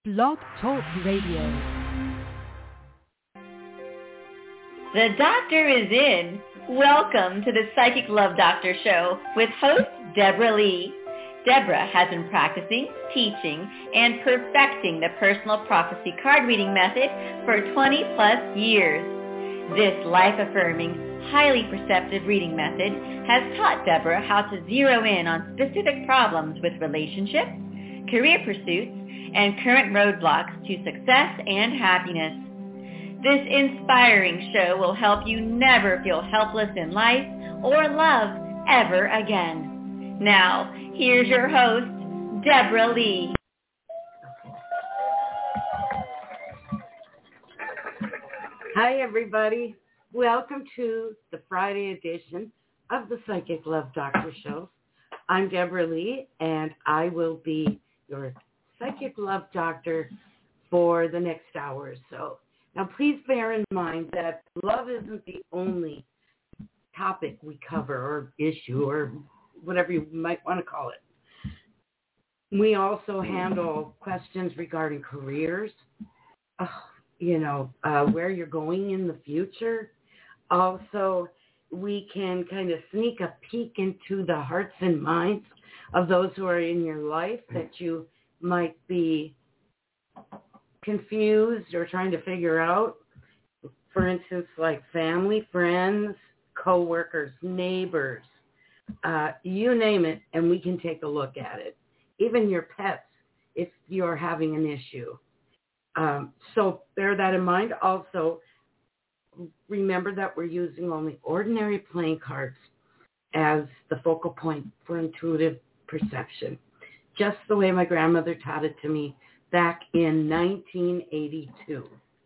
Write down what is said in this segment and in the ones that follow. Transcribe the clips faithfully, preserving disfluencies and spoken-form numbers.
Blog Talk Radio. The doctor is in. Welcome to the Psychic Love Doctor Show with host Deborah Lee. Deborah has been practicing, teaching, and perfecting the personal prophecy card reading method for twenty plus years. This life-affirming, highly perceptive reading method has taught Deborah how to zero in on specific problems with relationships, career pursuits, and current roadblocks to success and happiness. This inspiring show will help you never feel helpless in life or love ever again. Now, here's your host, Deborah Lee. Hi, everybody. Welcome to the Friday edition of the Psychic Love Doctor Show. I'm Deborah Lee, and I will be your Psychic Love Doctor for the next hour or so. Now, please bear in mind that love isn't the only topic we cover or issue or whatever you might want to call it. We also handle questions regarding careers, oh, you know, uh, where you're going in the future. Also, we can kind of sneak a peek into the hearts and minds of those who are in your life that you might be confused or trying to figure out. For instance, like family, friends, co-workers, neighbors, uh, you name it, and we can take a look at it. Even your pets, if you're having an issue. Um, so bear that in mind. Also, remember that we're using only ordinary playing cards as the focal point for intuitive perception, just the way my grandmother taught it to me back in nineteen eighty-two.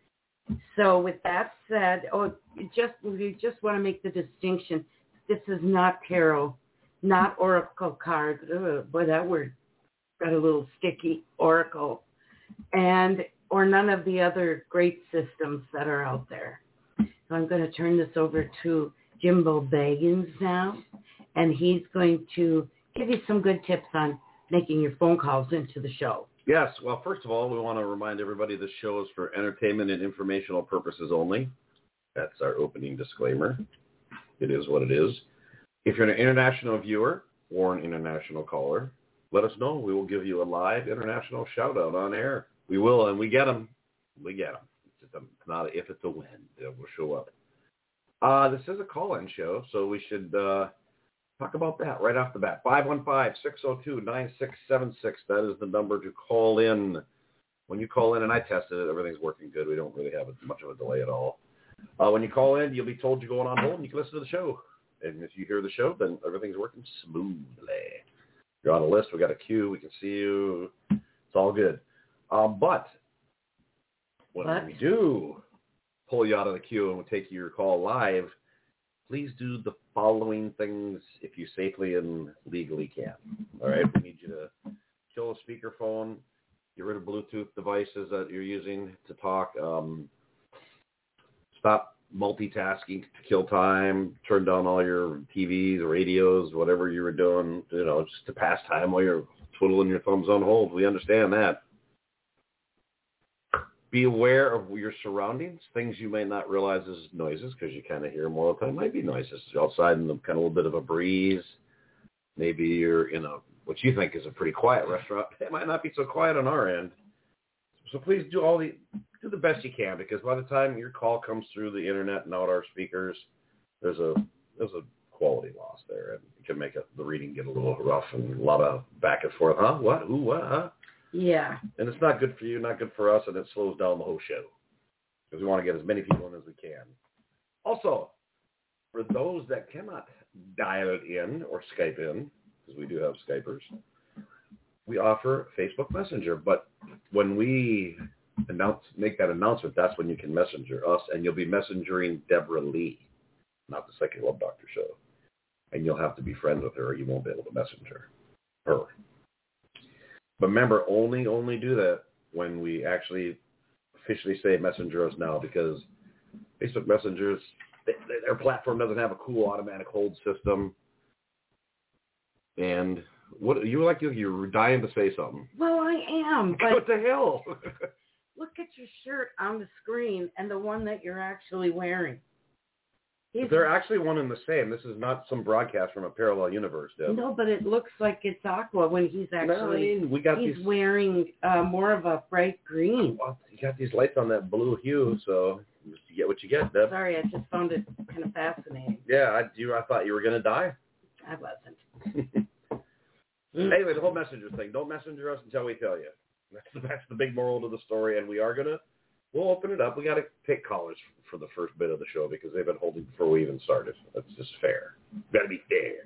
So with that said, oh, just we just want to make the distinction. This is not tarot, not oracle card. Ugh, boy, that word got a little sticky. Oracle, and or none of the other great systems that are out there. So I'm going to turn this over to Jimbo Baggins now, and he's going to give you some good tips on making your phone calls into the show. Yes. Well, first of all, we want to remind everybody this show is for entertainment and informational purposes only. That's our opening disclaimer. It is what it is. If you're an international viewer or an international caller, let us know. We will give you a live international shout-out on air. We will, and we get them. We get them. It's, just a, it's not a if, it's a when. We'll show up. Uh, this is a call-in show, so we should uh, talk about that right off the bat. five one five, six oh two, nine six seven six. That is the number to call in. When you call in, and I tested it, everything's working good. We don't really have much of a delay at all. Uh, when you call in, you'll be told you're going on hold, and you can listen to the show. And if you hear the show, then everything's working smoothly. You're on a list. We got a queue. We can see you. It's all good. Um, but when what? we do pull you out of the queue and we take your call live, please do the following things if you safely and legally can. All right? We need you to kill a speakerphone, get rid of Bluetooth devices that you're using to talk, um, stop multitasking to kill time, turn down all your T Vs, radios, whatever you were doing, you know, just to pass time while you're twiddling your thumbs on hold. We understand that. Be aware of your surroundings, things you may not realize as noises because you kind of hear them all the time. Might be noises outside in the kind of a little bit of a breeze. Maybe you're in a what you think is a pretty quiet restaurant. It might not be so quiet on our end. So please do all the do the best you can, because by the time your call comes through the internet and out our speakers, there's a there's a quality loss there, and it can make it, the reading get a little rough and a lot of back and forth. Huh? What? Who? What? Huh? Yeah. And it's not good for you, not good for us, and it slows down the whole show because we want to get as many people in as we can. Also, for those that cannot dial it in or Skype in, because we do have Skypers, we offer Facebook Messenger. But when we announce, make that announcement, that's when you can messenger us, and you'll be messengering Deborah Lee, not the Psychic Love Doctor Show. And you'll have to be friends with her, or you won't be able to messenger her. But remember, only, only do that when we actually officially say messenger us now, because Facebook Messengers, they, their platform doesn't have a cool automatic hold system. And What you like? You're dying to say something. Well, I am. But what the hell? look at your shirt on the screen and the one that you're actually wearing. He's, They're actually one and the same. This is not some broadcast from a parallel universe, Deb. No, but it looks like it's Aqua when he's actually. No, I mean, we got he's these, wearing uh, more of a bright green. Well, you got these lights on that blue hue, so you get what you get, Deb. Sorry, I just found it kind of fascinating. Yeah, I you. I thought you were gonna die. I wasn't. Anyway, the whole messenger thing. Don't messenger us until we tell you. That's the, that's the big moral to the story, and we are gonna. We'll open it up. We got to take callers for the first bit of the show because they've been holding before we even started. That's just fair. Got to be fair.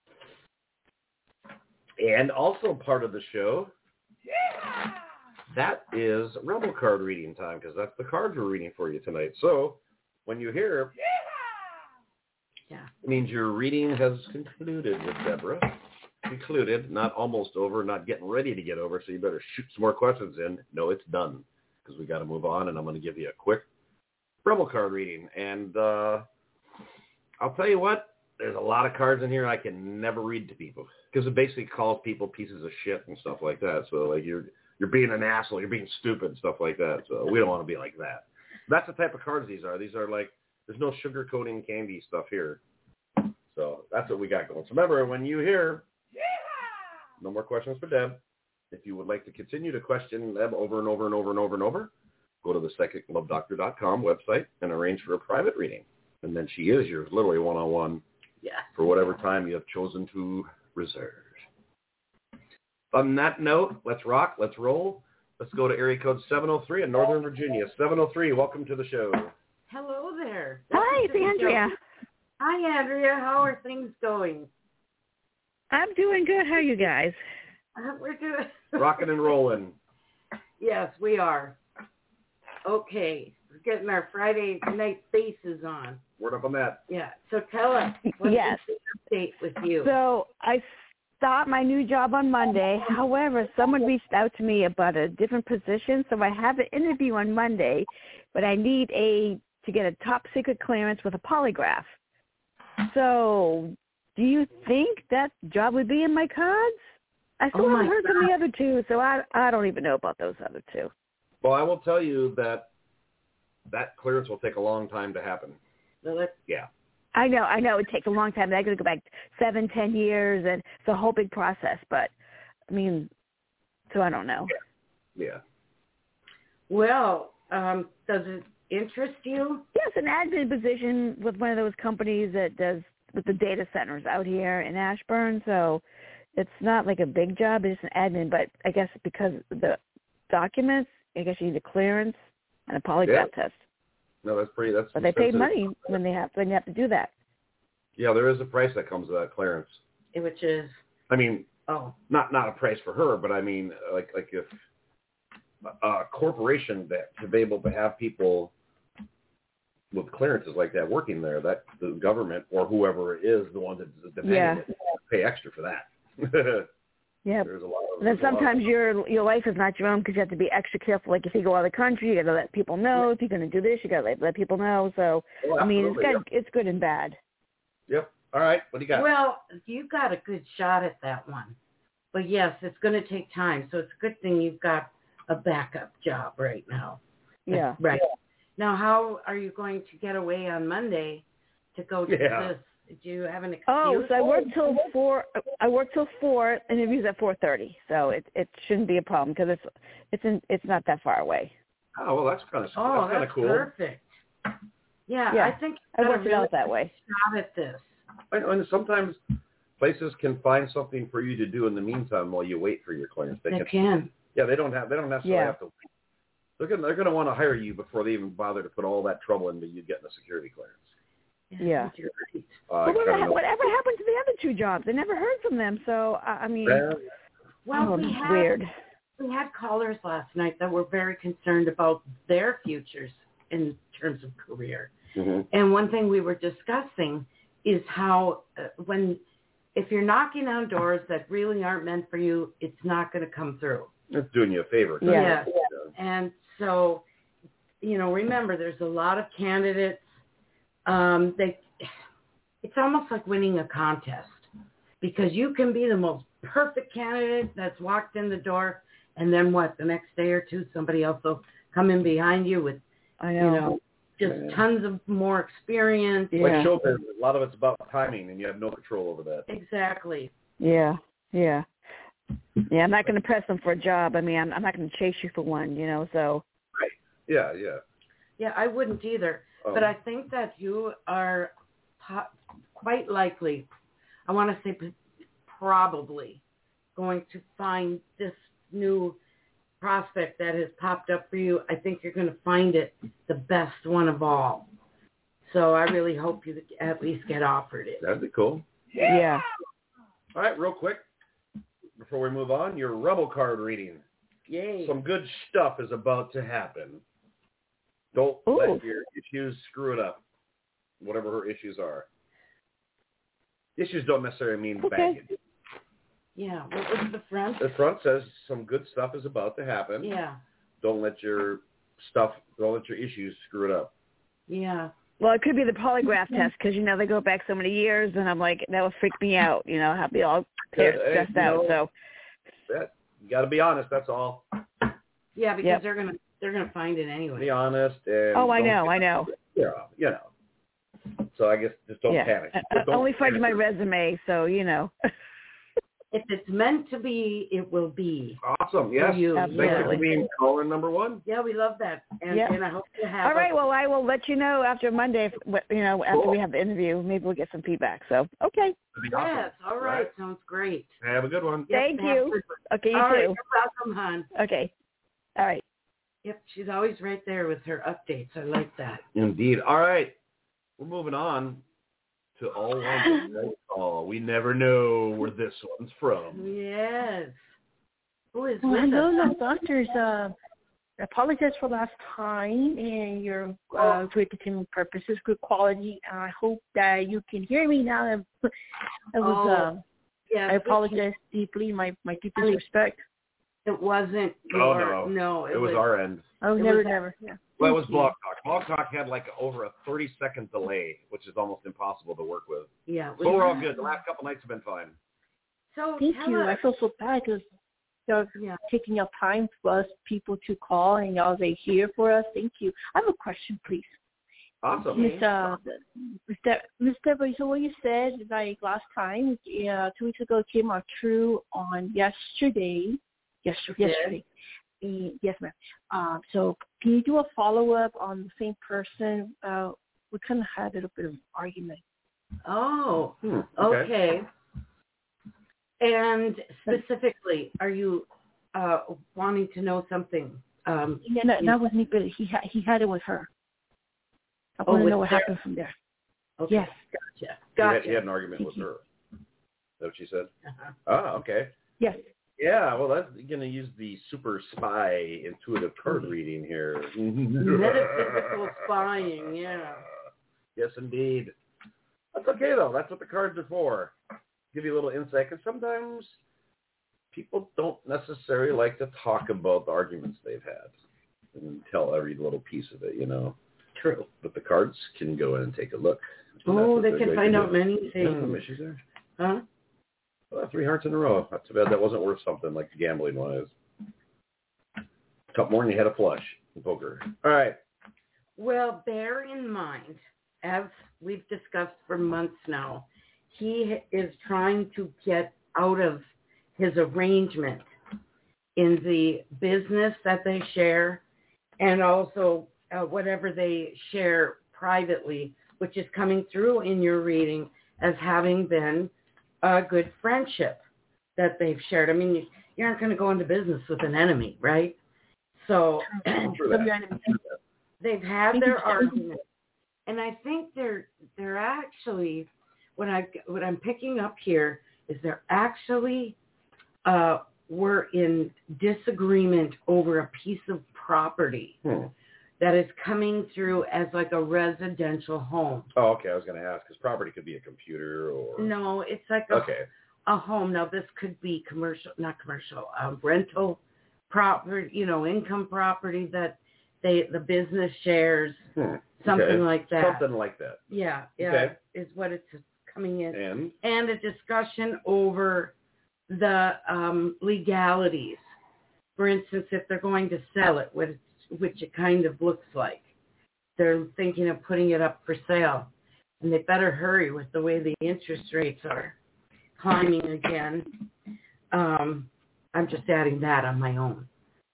And also part of the show, yeah, that is Rebel card reading time because that's the cards we're reading for you tonight. So when you hear, yeah, yeah, it means your reading has concluded with Deborah. Concluded, not almost over, not getting ready to get over. So you better shoot some more questions in. No, it's done. Because we got to move on, and I'm going to give you a quick Rebel card reading. And uh, I'll tell you what, there's a lot of cards in here I can never read to people because it basically calls people pieces of shit and stuff like that. So like you're you're being an asshole, you're being stupid and stuff like that. So we don't want to be like that. That's the type of cards these are. These are like there's no sugarcoating candy stuff here. So that's what we got going. So remember, when you hear, yeah, no more questions for Deb. If you would like to continue to question them over and over and over and over and over, go to the psychic love doctor dot com website and arrange for a private reading. And then she is yours, literally one-on-one, yeah, for whatever time you have chosen to reserve. On that note, let's rock, let's roll. Let's go to area code seven oh three in Northern Virginia. seven oh three, welcome to the show. Hello there. Hi, it's Andrea. Hi, Andrea. How are things going? I'm doing good. How are you guys? Uh, we're doing rocking and rolling. Yes, we are. Okay, we're getting our Friday night faces on. Word up on that. Yeah. So tell us, what's yes. the update with you? So I start my new job on Monday. However, someone reached out to me about a different position, so I have an interview on Monday, but I need a to get a top secret clearance with a polygraph. So, do you think that job would be in my cards? I still oh haven't heard God. from the other two, so I I don't even know about those other two. Well, I will tell you that that clearance will take a long time to happen. Really? Yeah. I know, I know. It takes a long time. I got to go back seven, ten years, and it's a whole big process. But I mean, so I don't know. Yeah. yeah. Well, um, does it interest you? Yes, an admin position with one of those companies that does with the data centers out here in Ashburn. So it's not like a big job. It's an admin, but I guess because of the documents, I guess you need a clearance and a polygraph yeah. test. No, that's pretty. That's. But they pay sensitive. money when they have when you have to do that. Yeah, there is a price that comes with that clearance. Which is. I mean, oh, not not a price for her, but I mean, like like if a corporation that to be able to have people with clearances like that working there, that the government or whoever it is the one that's demanding Yeah. it pay extra for that. Yeah. There's a lot of, And then sometimes of, your your life is not your own because you have to be extra careful. Like if you go out of the country, you got to let people know. If you're going to do this, you got to let, let people know. So oh, I mean, it's good. Yep. It's good and bad. Yep. All right. What do you got? Well, you got a good shot at that one. But yes, it's going to take time. So it's a good thing you've got a backup job right now. Yeah. Right. Now, how are you going to get away on Monday to go to Yeah. this? Do you have an excuse? Oh, so I work till four. I work till four. Interviews at four thirty. So it it shouldn't be a problem because it's it's in, it's not that far away. Oh, well, that's kind of Oh, that's kind of that's cool. perfect. Yeah, Yeah. I think I you've got worked a it out really that way. good shot at this. And, and sometimes places can find something for you to do in the meantime while you wait for your clearance. They can, can. Yeah, they don't have. They don't necessarily Yeah. have to wait. They're gonna they're gonna want to hire you before they even bother to put all that trouble into you getting a security clearance. Yeah. You're right. Uh, But whatever, kinda know- whatever happened to the other two jobs? I never heard from them. So I, I mean, Well, Well, oh, we that's had, weird. we had callers last night that were very concerned about their futures in terms of career. mhm. And one thing we were discussing is how uh, when if you're knocking on doors that really aren't meant for you, it's not going to come through. It's doing you a favor. Yeah. Yes. And so, you know, remember, there's a lot of candidates. Um, they, it's almost like winning a contest because you can be the most perfect candidate that's walked in the door, and then what? The next day or two, somebody else will come in behind you with, I know. you know, just Yeah. tons of more experience. Yeah. Like show business, a lot of it's about timing, and you have no control over that. Exactly. Yeah, yeah. Yeah, I'm not going to press them for a job. I mean, I'm, I'm not going to chase you for one, you know, so. Right. Yeah, yeah. Yeah, I wouldn't either. Oh. But I think that you are po- quite likely, I want to say p- probably, going to find this new prospect that has popped up for you. I think you're going to find it the best one of all. So I really hope you at least get offered it. That'd be cool. Yeah. All right, real quick, before we move on, your Rebel card reading. Yay. Some good stuff is about to happen. Don't Ooh. let your issues screw it up, whatever her issues are. Issues don't necessarily mean Okay. baggage. Yeah, what was the front? The front says some good stuff is about to happen. Yeah, Don't let your stuff, don't let your issues screw it up. yeah. Well, it could be the polygraph test because, you know, they go back so many years, and I'm like, that would freak me out, you know, I'll be all Hey, stressed you out, know, so. That, you got to be honest, that's all. Yeah, because Yep. they're gonna they're gonna find it anyway. Be honest. And Oh, I don't know, get- I know. Yeah, you know. So I guess just don't yeah. panic. I, Just I don't only fudge panic. my resume, so, you know. If it's meant to be, it will be. Awesome. Yes. you. Thank you Absolutely. for being caller number one. Yeah, we love that, and, Yeah. and I hope to have. All right, a- well, I will let you know after Monday, if, what- you know, after we have the interview. Maybe we'll get some feedback, so, okay. That'd be awesome. Yes, all right, sounds great. Have a good one. Yep, Thank have you. a good one. Okay, you All right, too. you're welcome, hon. Okay. All right. Yep, she's always right there with her updates. I like that. Indeed. All right. We're moving on to all ones. Oh, we never know where this one's from. Yes. Who is Well, with hello, us? love doctors. Uh, I apologize for last time and your uh, for entertainment purposes, good quality. I hope that you can hear me now. I was. Oh, Uh, Yes, I apologize deeply. My my deepest respect. It wasn't. Oh, your, no. no, It was our end. Oh, It never, was- never. Yeah. Well, it was Thank you. Blog Talk. Blog Talk had like over a thirty-second delay, which is almost impossible to work with. Yeah. it But was- we're all good. The last couple nights have been fine. So Thank tell you. us. I feel so bad because you're Yeah. taking your time for us people to call and y'all they here for us. Thank you. I have a question, please. Awesome. Miss uh, Miss De- Miss Deborah, so what you said like last time, uh, two weeks ago, came out true on yesterday. Yes, Yes. yesterday. Uh, yes, ma'am. Uh, so can you do a follow up on the same person? Uh, we kind of had a little bit of argument. Oh, Hmm, okay. And specifically, are you uh, wanting to know something? Um, Yeah, not, not with me, but he had he had it with her. I Oh, want to with know what their- happened from there. okay. Yes. Gotcha. He had, Gotcha. he had an argument Thank with you. her. Is that what she said? Uh-huh. Ah, okay. Yes. Yeah, well, that's going to use the super spy intuitive card reading here. Metaphysical spying, yeah. Yes, indeed. That's okay, though. That's what the cards are for. Give you a little insight, because sometimes people don't necessarily like to talk about the arguments they've had and tell every little piece of it, you know. True. But the cards can go in and take a look. And that's Oh, what they they're can going find to out do. many Yeah, some things. issues there. Huh? Well, three hearts in a row. Not too bad. That wasn't worth something like the gambling one is. A couple more and you had a flush in poker. All right. Well, bear in mind, as we've discussed for months now, he is trying to get out of his arrangement in the business that they share and also uh, whatever they share privately, which is coming through in your reading as having been a good friendship that they've shared. I mean, you, you aren't going to go into business with an enemy, right? So True Love that. your enemy. they've had Thank their you. argument, and I think they're they're actually what I what I'm picking up here is they're actually uh, were in disagreement over a piece of property Hmm. that is coming through as like a residential home. Oh, okay. I was going to ask, because property could be a computer or... No, it's like a Okay. a home. Now this could be commercial, not commercial, um, rental property, you know, income property that they the business shares, Hmm. something Okay. like that. Something like that. Yeah, yeah, Okay. is what it's coming in. And? And a discussion over the um, legalities. For instance, if they're going to sell it, which, which it kind of looks like, they're thinking of putting it up for sale. And they better hurry with the way the interest rates are climbing again. Um, I'm just adding that on my own.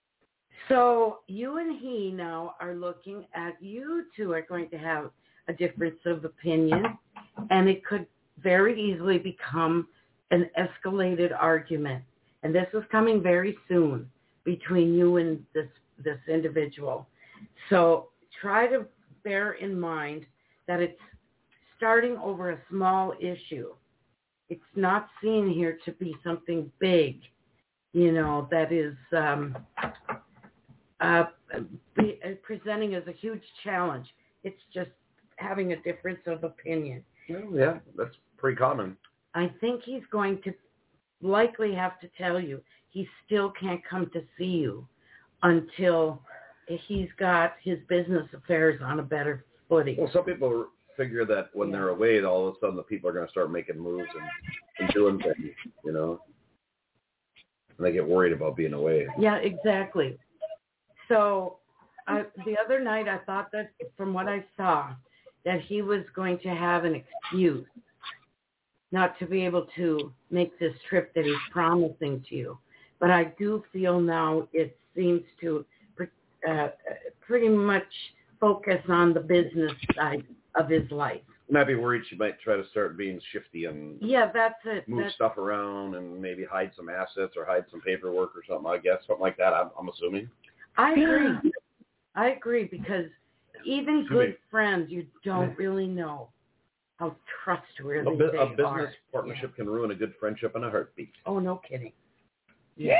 So you and he now are looking at, you two are going to have a difference of opinion, and it could very easily become an escalated argument. And this is coming very soon between you and this, this individual. So try to bear in mind that it's starting over a small issue. It's not seen here to be something big, you know, that is um, uh, be, uh, presenting as a huge challenge. It's just having a difference of opinion. Well, yeah, that's pretty common. I think he's going to likely have to tell you he still can't come to see you until he's got his business affairs on a better footing. Well, some people figure that when yeah. they're away, all of a sudden the people are going to start making moves and, and doing things, you know, and they get worried about being away. Yeah, exactly. So I, the other night I thought that from what I saw, that he was going to have an excuse not to be able to make this trip that he's promising to you. But I do feel now it seems to uh, pretty much focus on the business side of his life. You might be worried she might try to start being shifty and yeah, that's it. move that's... stuff around and maybe hide some assets or hide some paperwork or something, I guess, something like that, I'm, I'm assuming. I agree. I agree because even good friends, you don't really know how trustworthy a, bu- they a business are. partnership yeah. can ruin a good friendship in a heartbeat. Oh, no kidding. Yeah.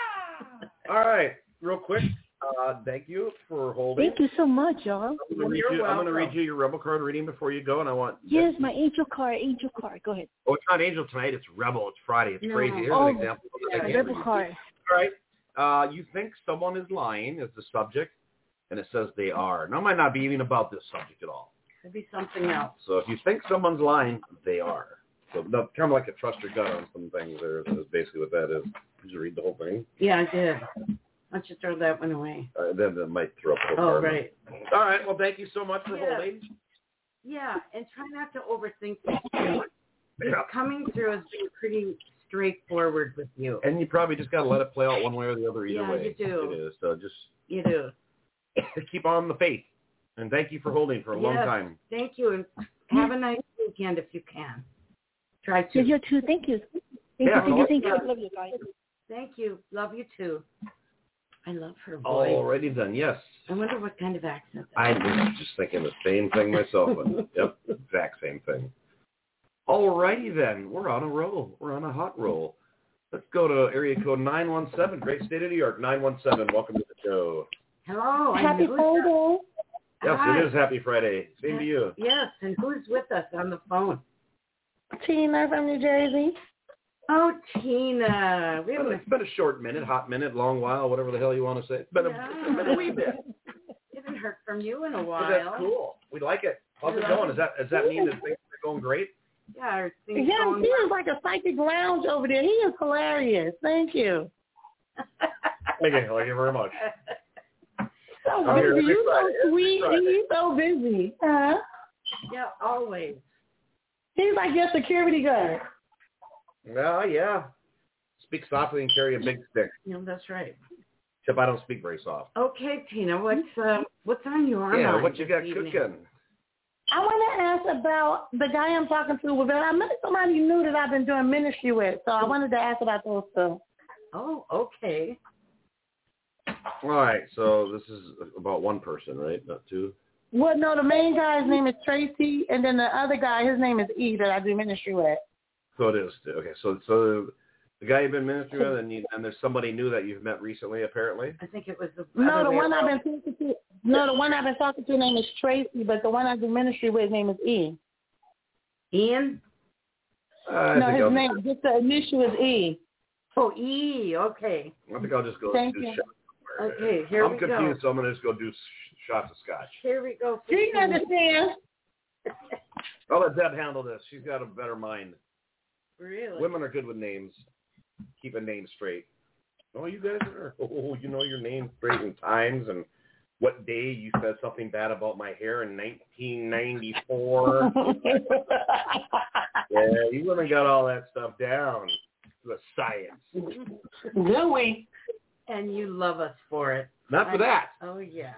All right, real quick, uh, thank you for holding. Thank you so much, y'all. I'm going to read you your Rebel card reading before you go, and I want... Yes, my angel card, angel card. Go ahead. Oh, it's not angel tonight. It's Rebel. It's Friday. It's no. crazy. Here's oh, an example. Yeah, Rebel card. All right. Uh, you think someone is lying is the subject, and it says they are. Now, it might not be even about this subject at all. Could be something else. So if you think someone's lying, they are. So no, kind of like a trust your gut on some things there is basically what that is. Did you read the whole thing? Yeah, I did. Why don't you throw that one away? Uh, then it might throw up the whole Oh, card. right. All right. Well, thank you so much for yeah. holding. Yeah, and try not to overthink things. Yeah. Coming through has been pretty straightforward with you. And you probably just got to let it play out one way or the other either yeah, way. Yeah, you do. It is. So just you do. keep on the faith. And thank you for holding for a yes, long time. Thank you. And have a nice weekend if you can. Try to. You too. Thank you. Thank yeah, you. Thank you. Thank you. Love you guys. Thank you. Love you too. I love her voice. Already done. Yes. I wonder what kind of accent that I is. was just thinking the same thing myself. And, yep, exact same thing. Alrighty then. We're on a roll. We're on a hot roll. Let's go to area code nine one seven. Great state of New York. nine one seven. Welcome to the show. Hello. Happy Friday. Yes, Hi. it is Happy Friday. Same to you. Yes, and who's with us on the phone? Tina from New Jersey. Oh, Tina. We It's been, a, it's been a short minute, hot minute, long while, whatever the hell you want to say. It's been, yeah. a, it's been a wee bit. We haven't heard from you in a while. But that's cool. We like it. How's it going? Does that does that mean that things are going great? Yeah, are things Yeah, going he is like a psychic lounge over there. He is hilarious. Thank you. Thank you. Thank you very much. So I'm here busy. every You Friday, so every sweet. Friday. He's so busy. Huh? Yeah, always. He's like your security guard. Well, yeah. Speak softly and carry a big stick. Yeah, that's right. Except I don't speak very soft. Okay, Tina, what's uh, what's on your mind? Yeah, what you this got evening? cooking? I want to ask about the guy I'm talking to. Well, I met somebody new that I've been doing ministry with, so I wanted to ask about those two. Oh, okay. All right, so this is about one person, right? Not two? Well, no, the main guy's name is Tracy, and then the other guy, his name is E that I do ministry with. So it is. Okay, so so the guy you've been ministering with, and, you, and there's somebody new that you've met recently, apparently? I think it was the No, other the way one I've around. been talking to, no, the one I've been talking to, name is Tracy, but the one I do ministry with, name is E. Ian? Uh, I no, think his I'll, name, just the initial is E. Oh, E. Okay. I think I'll just go Thank do you. shots. Okay, here I'm we confused, go. so I'm going to just go do sh- shots of scotch. Here we go. Do you understand? I'll let Deb handle this. She's got a better mind. Really? Women are good with names. keeping names straight. Oh, you guys are, oh, you know your name straight and times and what day you said something bad about my hair in nineteen ninety-four. Yeah, you women got all that stuff down. The science. Do we? And you love us for it. Not for I, that. Oh, yeah.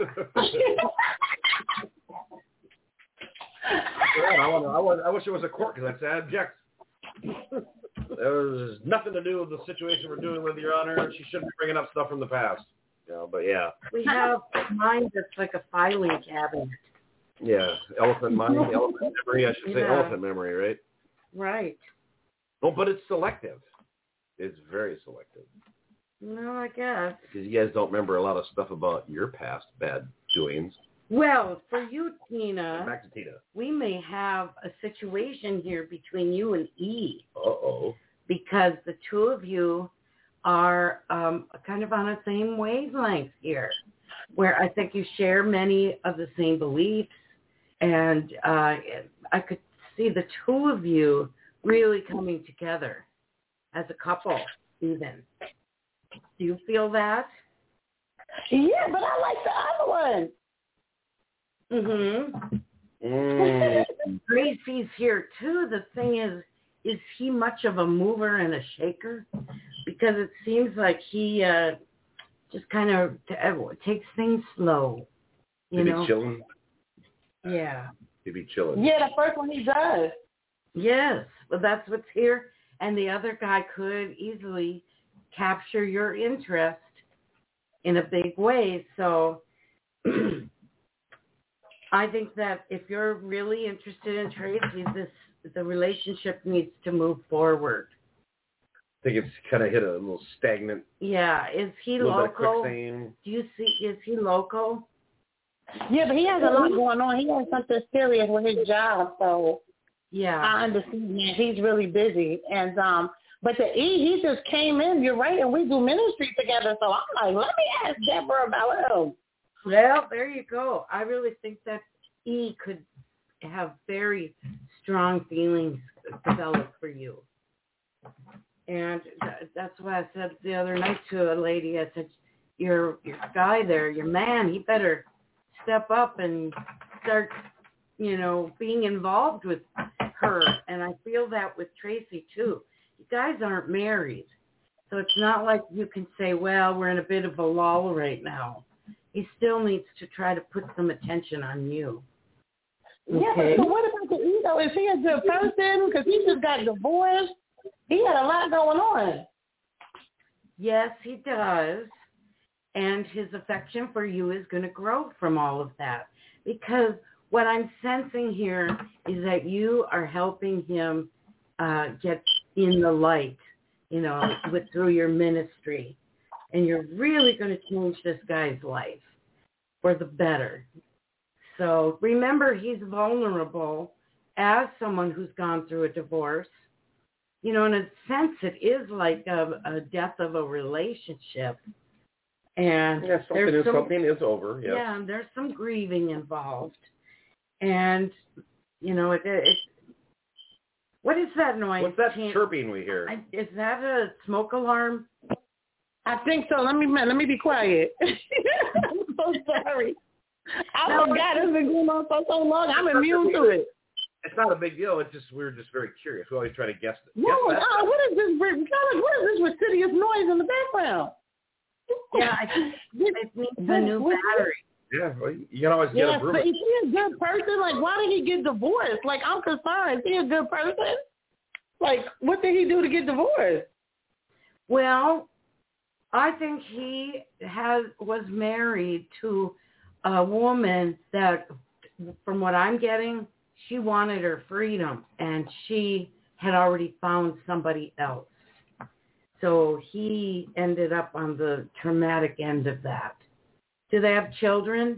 I, want, I, want, I wish it was a court because I'd say I object. There's nothing to do with the situation we're dealing with, Your Honor. She shouldn't be bringing up stuff from the past. You know, but yeah. We have mine that's like a filing cabinet. Yeah, elephant mind, elephant memory. I should say Yeah. elephant memory, right? Right. Oh, but it's selective. It's very selective. No, I guess. Because you guys don't remember a lot of stuff about your past bad doings. Well, for you, Tina, Back to Tina. we may have a situation here between you and E. Uh-oh. Because the two of you are um, kind of on the same wavelength here, where I think you share many of the same beliefs. And uh, I could see the two of you really coming together as a couple, even. Do you feel that? Yeah, but I like the other one. Mm-hmm. Mm. Gracie's here, too. The thing is, is he much of a mover and a shaker? Because it seems like he uh, just kind of t- takes things slow. You Maybe know? chilling. Yeah. Maybe chilling. Yeah, the first one he does. Yes. Well, that's what's here. And the other guy could easily capture your interest in a big way. So I think that if you're really interested in Tracy, this the relationship needs to move forward. I think it's kind of hit a little stagnant. Yeah. Is he little bit of local? quicksand. Do you see? Is he local? Yeah, but he has a lot going on. He has something serious with his job, so Yeah. I understand that he's really busy. And um, but the E, he just came in. You're right, and we do ministry together. So I'm like, let me ask Deborah about him. Well, there you go. I really think that E could have very strong feelings develop for you. And th- that's why I said the other night to a lady, I said, your your guy there, your man, he better step up and start, you know, being involved with her. And I feel that with Tracy, too. You guys aren't married. So it's not like you can say, well, we're in a bit of a lull right now. He still needs to try to put some attention on you. Yeah, Okay. but so what about the E, though? Is he a good person? Because he just got divorced. He had a lot going on. Yes, he does. And his affection for you is going to grow from all of that. Because what I'm sensing here is that you are helping him uh, get in the light, you know, with through your ministry. And you're really going to change this guy's life for the better. So remember, he's vulnerable as someone who's gone through a divorce. You know, in a sense, it is like a, a death of a relationship. And Yeah, something there's is some, something is over. Yes. yeah, and there's some grieving involved. And, you know, it, it what is that noise? What's that Can't- chirping we hear? I, is that a smoke alarm? I think so. Let me let me be quiet. I'm so sorry. I No, forgot it's been going on for so long. I'm immune to it. It's not a big deal. It's just we're just very curious. We always try to guess it. No, guess that. no, what is this? What is this fastidious noise in the background? Yeah, I think it needs a new battery. Yeah, well, you can always get Yes, a broom. but is he a good person? Like, why did he get divorced? Like, I'm concerned. Is he a good person? Like, what did he do to get divorced? Well, I think he has was married to a woman that, from what I'm getting, she wanted her freedom, and she had already found somebody else. So he ended up on the traumatic end of that. Do they have children?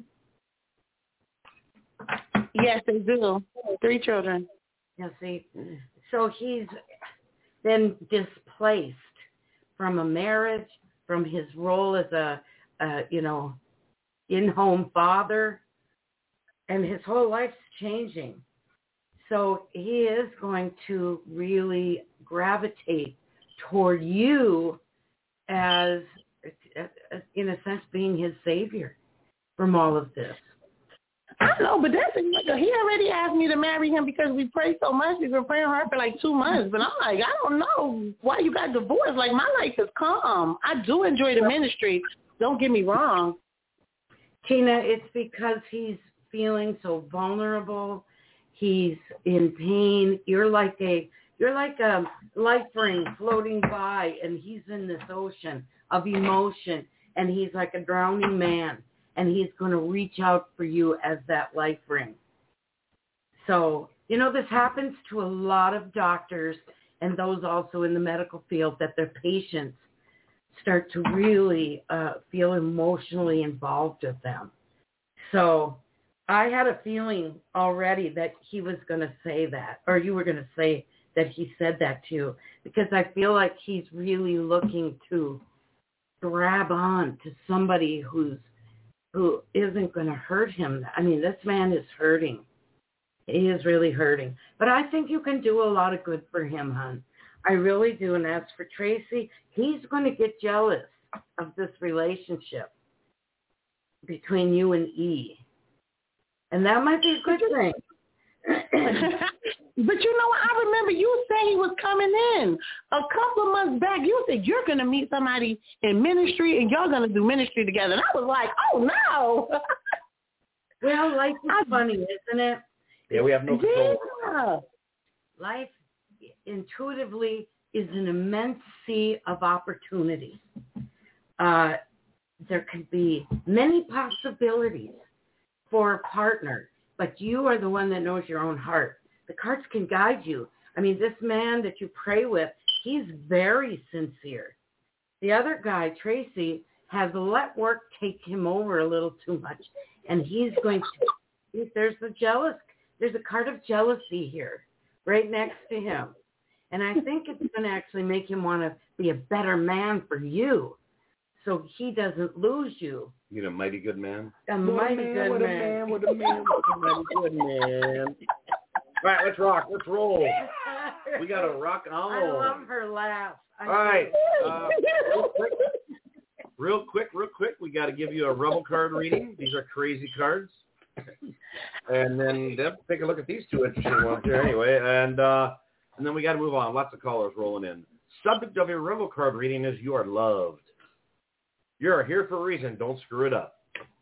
Yes, they do. Three children. Yeah, see, so he's been displaced from a marriage, from his role as a, a you know, in-home father, and his whole life's changing. So he is going to really gravitate toward you as, in a sense, being his savior from all of this. I know, but that's he already asked me to marry him because we prayed so much. We've been praying hard for like two months. But I'm like, I don't know why you got divorced. Like, my life is calm. I do enjoy the ministry. Don't get me wrong. Tina, it's because he's feeling so vulnerable. He's in pain. You're like a you're like a life ring floating by, and he's in this ocean of emotion, and he's like a drowning man. And he's going to reach out for you as that life ring. So, you know, this happens to a lot of doctors and those also in the medical field, that their patients start to really uh, feel emotionally involved with them. So I had a feeling already that he was going to say that, or you were going to say that he said that to you, because I feel like he's really looking to grab on to somebody who's who isn't going to hurt him. I mean, this man is hurting. He is really hurting. But I think you can do a lot of good for him, hon. I really do. And as for Tracy, he's going to get jealous of this relationship between you and E. And that might be a good thing. But you know, I remember you saying he was coming in a couple of months back. You said you're going to meet somebody in ministry and y'all going to do ministry together. And I was like, oh, no. Well, life is funny, isn't it? Yeah, we have no control. Yeah. Life intuitively is an immense sea of opportunity. Uh, there could be many possibilities for a partner, but you are the one that knows your own heart. The cards can guide you. I mean, this man that you pray with, he's very sincere. The other guy, Tracy, has let work take him over a little too much, and he's going to, there's a jealous, there's a card of jealousy here, right next to him. And I think it's going to actually make him want to be a better man for you, so he doesn't lose you. You know, mighty good man. A mighty good what man. A man. What a man. What a mighty good man. All right, let's rock. Let's roll. We got to rock on. I love her laugh. I All right. Uh, real quick, real quick, real quick, we got to give you a rebel card reading. These are crazy cards. And then Deb, take a look at these two interesting ones here anyway. And uh, and then we got to move on. Lots of callers rolling in. Subject of your rebel card reading is you are loved. You're here for a reason. Don't screw it up.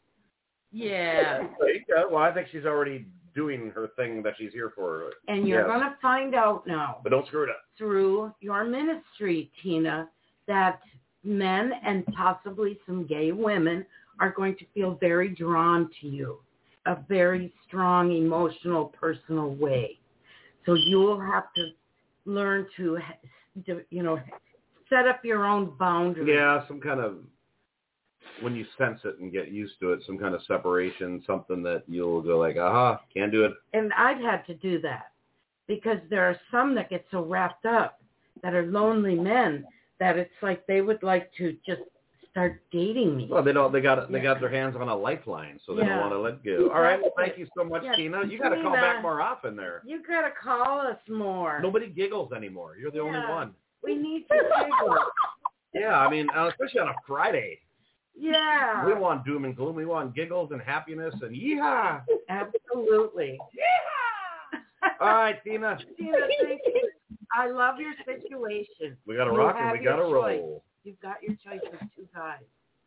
Yeah. Well, I think she's already doing her thing that she's here for. And you're yes. going to find out now. But don't screw it up. Through your ministry, Tina, that men and possibly some gay women are going to feel very drawn to you, a very strong, emotional, personal way. So you will have to learn to, you know, set up your own boundaries. Yeah, some kind of, when you sense it and get used to it, some kind of separation, something that you'll go like, aha, can't do it. And I've had to do that because there are some that get so wrapped up that are lonely men that it's like they would like to just start dating me. Well, they don't. They got they yeah. got their hands on a lifeline, so they yeah. don't want to let go. All right, well, thank you so much, yeah. Tina. You got to call back more often there. You got to call us more. Nobody giggles anymore. You're the yeah. only one. We need to giggle. Yeah, I mean, especially on a Friday. Yeah. We want doom and gloom. We want giggles and happiness and yeehaw. Absolutely. Yeehaw! All right, Tina. Tina, thank you. I love your situation. We got to you rock and we got to roll. You've got your choice of two guys.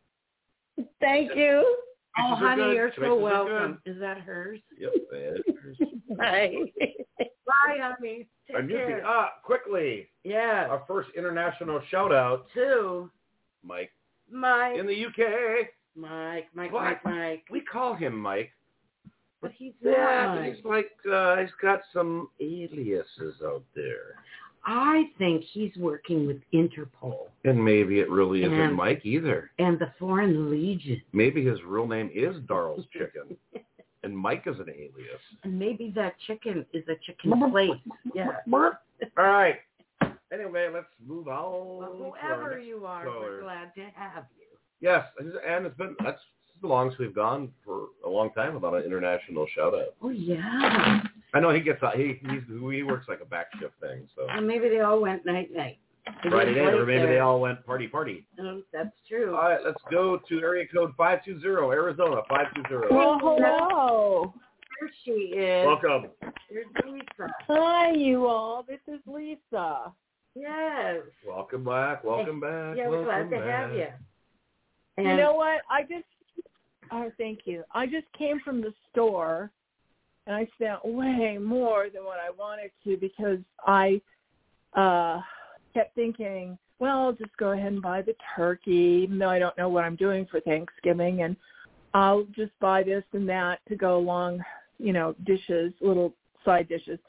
Thank you. Oh, Choices honey, you're Choices so welcome. Is that hers? Yep, that is hers. Bye. Bye, honey. Take Our newbie. care. Ah, quickly. Yeah. Our first international shout out. Two. Mike. Mike. In the U K. Mike, Mike, What? Mike, Mike. We call him Mike. But he's Yeah, not. but he's like, uh, he's got some aliases out there. I think he's working with Interpol And maybe it really isn't And- Mike either. and the Foreign Legion. Maybe his real name is Darl's Chicken. And Mike is an alias. And maybe that chicken is a chicken place. Yeah. All right. Anyway, let's move on. Well, to our whoever next you are, caller. we're glad to have you. Yes, and it's been that's the longest we've gone for a long time without an international shout out. Oh, yeah. I know he gets he he's, he works like a back shift thing, so And maybe they all went night-night. Friday night, or maybe there. they all went party party. Um, that's true. All right, let's go to area code five two zero, Arizona, five two zero. Well, hello. There she is. Welcome. Here's Lisa. Hi, you all. This is Lisa. Yes. Welcome back. Welcome back. Yeah, we're welcome glad to back. have you. And You know what? I just, oh, thank you. I just came from the store, and I spent way more than what I wanted to because I uh, kept thinking, well, I'll just go ahead and buy the turkey, even though I don't know what I'm doing for Thanksgiving, and I'll just buy this and that to go along, you know, dishes, little side dishes.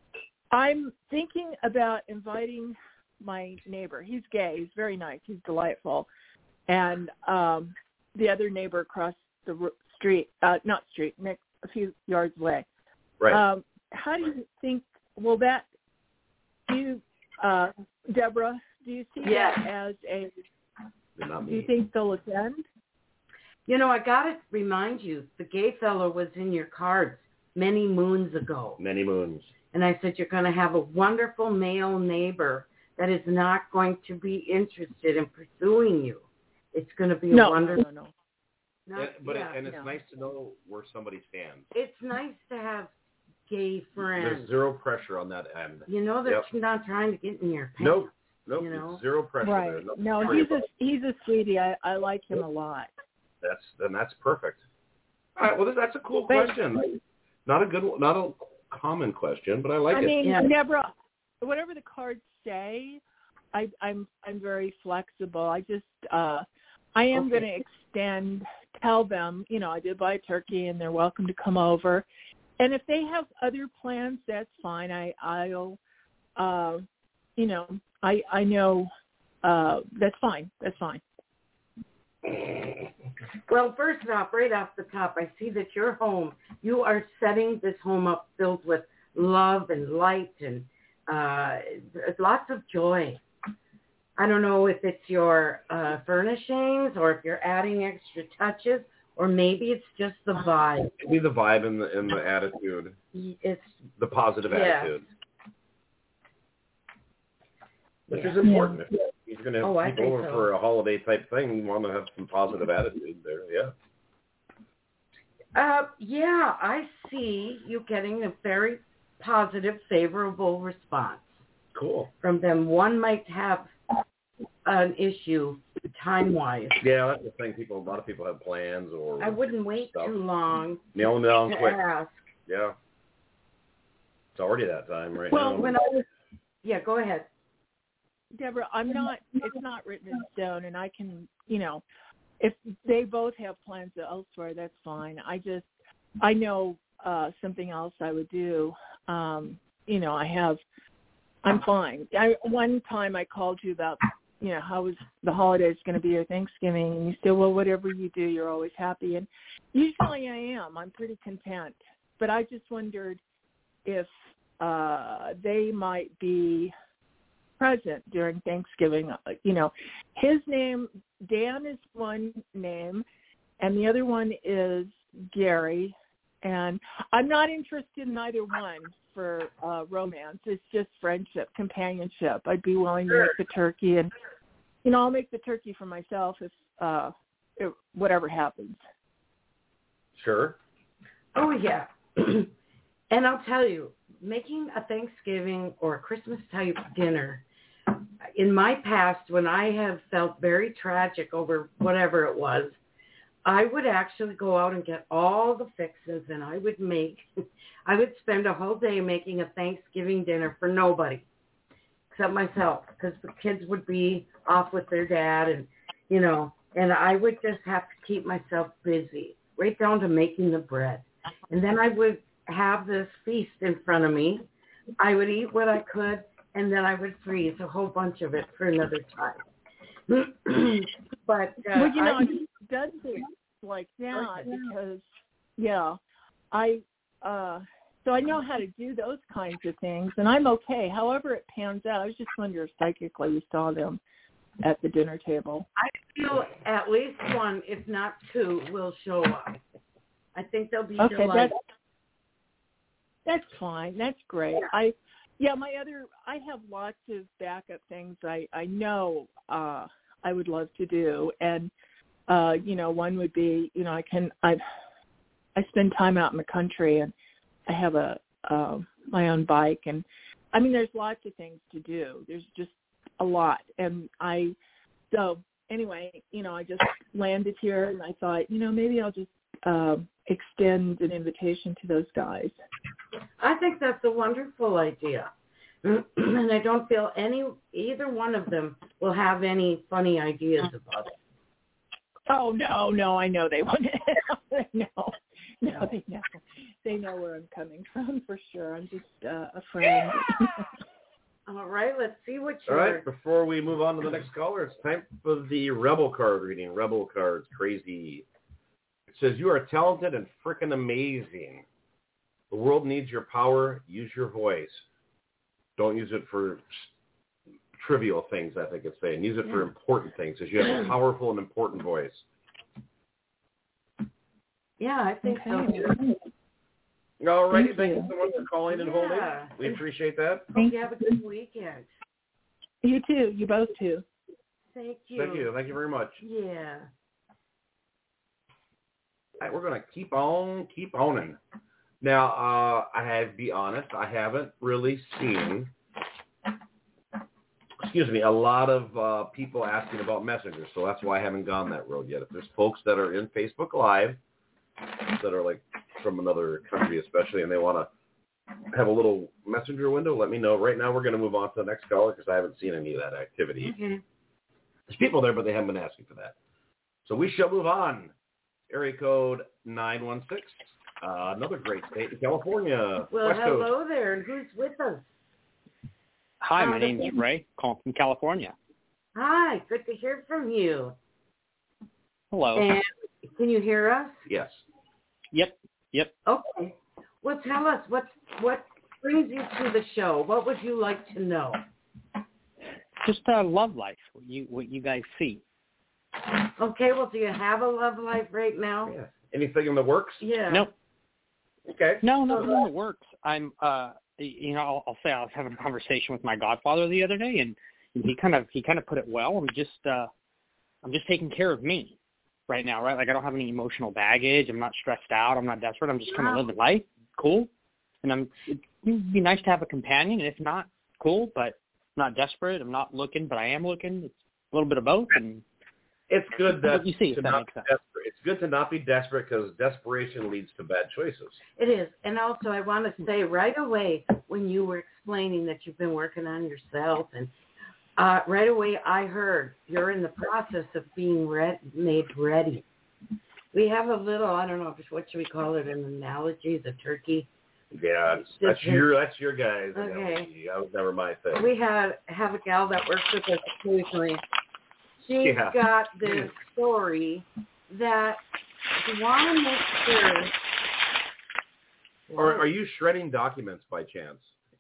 I'm thinking about inviting my neighbor. He's gay. He's very nice. He's delightful. And um, the other neighbor across the r- street, uh, not street, next a few yards away. Right. Um, how do you think, will that, do you, uh, Deborah, do you see Yes. that as a, Not do you me. think they'll attend? You know, I got to remind you, the gay fellow was in your cards many moons ago. Many moons. And I said, you're going to have a wonderful male neighbor that is not going to be interested in pursuing you. It's going to be No, a wonderful. no, no. Not- Yeah, but yeah. it, and it's no. nice to know where somebody stands. It's nice to have gay friends. There's zero pressure on that end. You know that Yep. she's not trying to get in your pants. Nope. Nope. You know? Zero pressure there. Right. Nothing No, to worry he's a about. he's a sweetie. I, I like him a lot. That's then that's perfect. All right. Well, this, that's a cool But- question. Not a good, one- not a common question, but I like I it. mean, Yeah. Deborah, whatever the cards say, I, I'm I'm very flexible. I just uh, I am Okay. going to extend, tell them, you know, I did buy a turkey and they're welcome to come over. And if they have other plans, that's fine. I I'll, uh, you know, I I know uh, that's fine. That's fine. Well, first off, right off the top, I see that your home, you are setting this home up filled with love and light and uh, lots of joy. I don't know if it's your uh, furnishings or if you're adding extra touches, or maybe it's just the vibe. Give me the vibe and the, and the attitude, It's the positive Yeah. attitude, which is important. If you're going to have Oh, I people think over so. for a holiday type thing, you want to have some positive attitude there. Yeah. Uh, yeah, I see you getting a very positive, favorable response Cool. from them. One might have an issue time-wise. Yeah, that's the thing. People, a lot of people have plans or I wouldn't wait stuff. too long Nail them down to quick. ask. Yeah. It's already that time right Well, now. When I was, yeah, go ahead. Deborah, I'm not, it's not written in stone, and I can, you know, if they both have plans elsewhere, that's fine. I just, I know uh, something else I would do. Um, you know, I have, I'm fine. I, one time I called you about, you know, how was the holidays going to be or Thanksgiving, and you said, well, whatever you do, you're always happy. And usually I am. I'm pretty content. But I just wondered if uh, they might be present during Thanksgiving. You know, his name, Dan is one name, and the other one is Gary. And I'm not interested in either one for uh, romance. It's just friendship, companionship. I'd be willing to make the turkey, and, you know, I'll make the turkey for myself if, uh, if whatever happens. Sure. Oh, yeah. And I'll tell you, making a Thanksgiving or a Christmas type dinner, in my past, when I have felt very tragic over whatever it was, I would actually go out and get all the fixes, and I would make, I would spend a whole day making a Thanksgiving dinner for nobody except myself, because the kids would be off with their dad, and, you know, and I would just have to keep myself busy, right down to making the bread. And then I would have this feast in front of me. I would eat what I could, and then I would freeze a whole bunch of it for another time. But uh, well, you know, I, he does it like that because, yeah, I, uh, so I know how to do those kinds of things, and I'm okay. However it pans out, I was just wondering if psychically we saw them at the dinner table. I feel at least one, if not two, will show up. I think they'll be Okay, delighted. that's, that's fine. That's great. I, Yeah, my other, I have lots of backup things I, I know uh, I would love to do. And, uh, you know, one would be, you know, I can, I I spend time out in the country and I have a, uh, my own bike. And, I mean, there's lots of things to do. There's just a lot. And I, so anyway, you know, I just landed here and I thought, you know, maybe I'll just uh, extend an invitation to those guys. I think that's a wonderful idea. And I don't feel any, either one of them will have any funny ideas about it. Oh, no, no, I know they wouldn't. no, no, they know. They know where I'm coming from for sure. I'm just uh, a friend. All right, let's see what All you're... right, before we move on to the next caller, it's time for the Rebel card reading. Rebel cards, crazy. It says, you are talented and freaking amazing. The world needs your power. Use your voice. Don't use it for trivial things, I think it's saying. Use it yeah. for important things, because you have a powerful and important voice. Yeah, I think okay. so. All righty, thank, thank you so much for calling and yeah. holding. We appreciate that. Hope you have a good weekend. You too. You both too. Thank you. Thank you. Thank you very much. Yeah. All right, we're going to keep on, keep owning. Now, uh, I have to be honest, I haven't really seen, excuse me, a lot of uh, people asking about Messenger, so that's why I haven't gone that road yet. If there's folks that are in Facebook Live that are like from another country especially, and they want to have a little Messenger window, let me know. Right now we're going to move on to the next caller because I haven't seen any of that activity. Okay. There's people there, but they haven't been asking for that. So we shall move on. Area code nine one six. Uh, another great state in California. Well, West hello Coast. there, and who's with us? Hi, my name is Ray, calling from California. Hi, good to hear from you. Hello. And can you hear us? Yes. Yep, yep. Okay. Well, tell us, what, what brings you to the show? What would you like to know? Just uh, love life, what you, what you guys see. Okay, well, do you have a love life right now? Yeah. Anything in the works? Yeah. Nope. Okay. No, nothing in the works. I'm, uh, you know, I'll, I'll say I was having a conversation with my godfather the other day, and he kind of, he kind of put it well. I'm just, uh, I'm just taking care of me right now, right? Like I don't have any emotional baggage. I'm not stressed out. I'm not desperate. I'm just kind of Wow. living life. Cool. And I'm, it'd be nice to have a companion, and if not, cool. But I'm not desperate. I'm not looking, but I am looking. It's a little bit of both, and It's good that, you see, to if that not makes sense. be desperate. It's good to not be desperate because desperation leads to bad choices. It is. And also, I want to say right away, when you were explaining that you've been working on yourself, and uh, right away I heard you're in the process of being re- made ready. We have a little, I don't know, what should we call it, an analogy, the turkey. Yeah, that's, that's your that's your guys. Okay. Analogy. That was never my thing. We had have a gal that works with us occasionally. She's Yeah. got this story that you want to make sure. Or are you shredding documents by chance?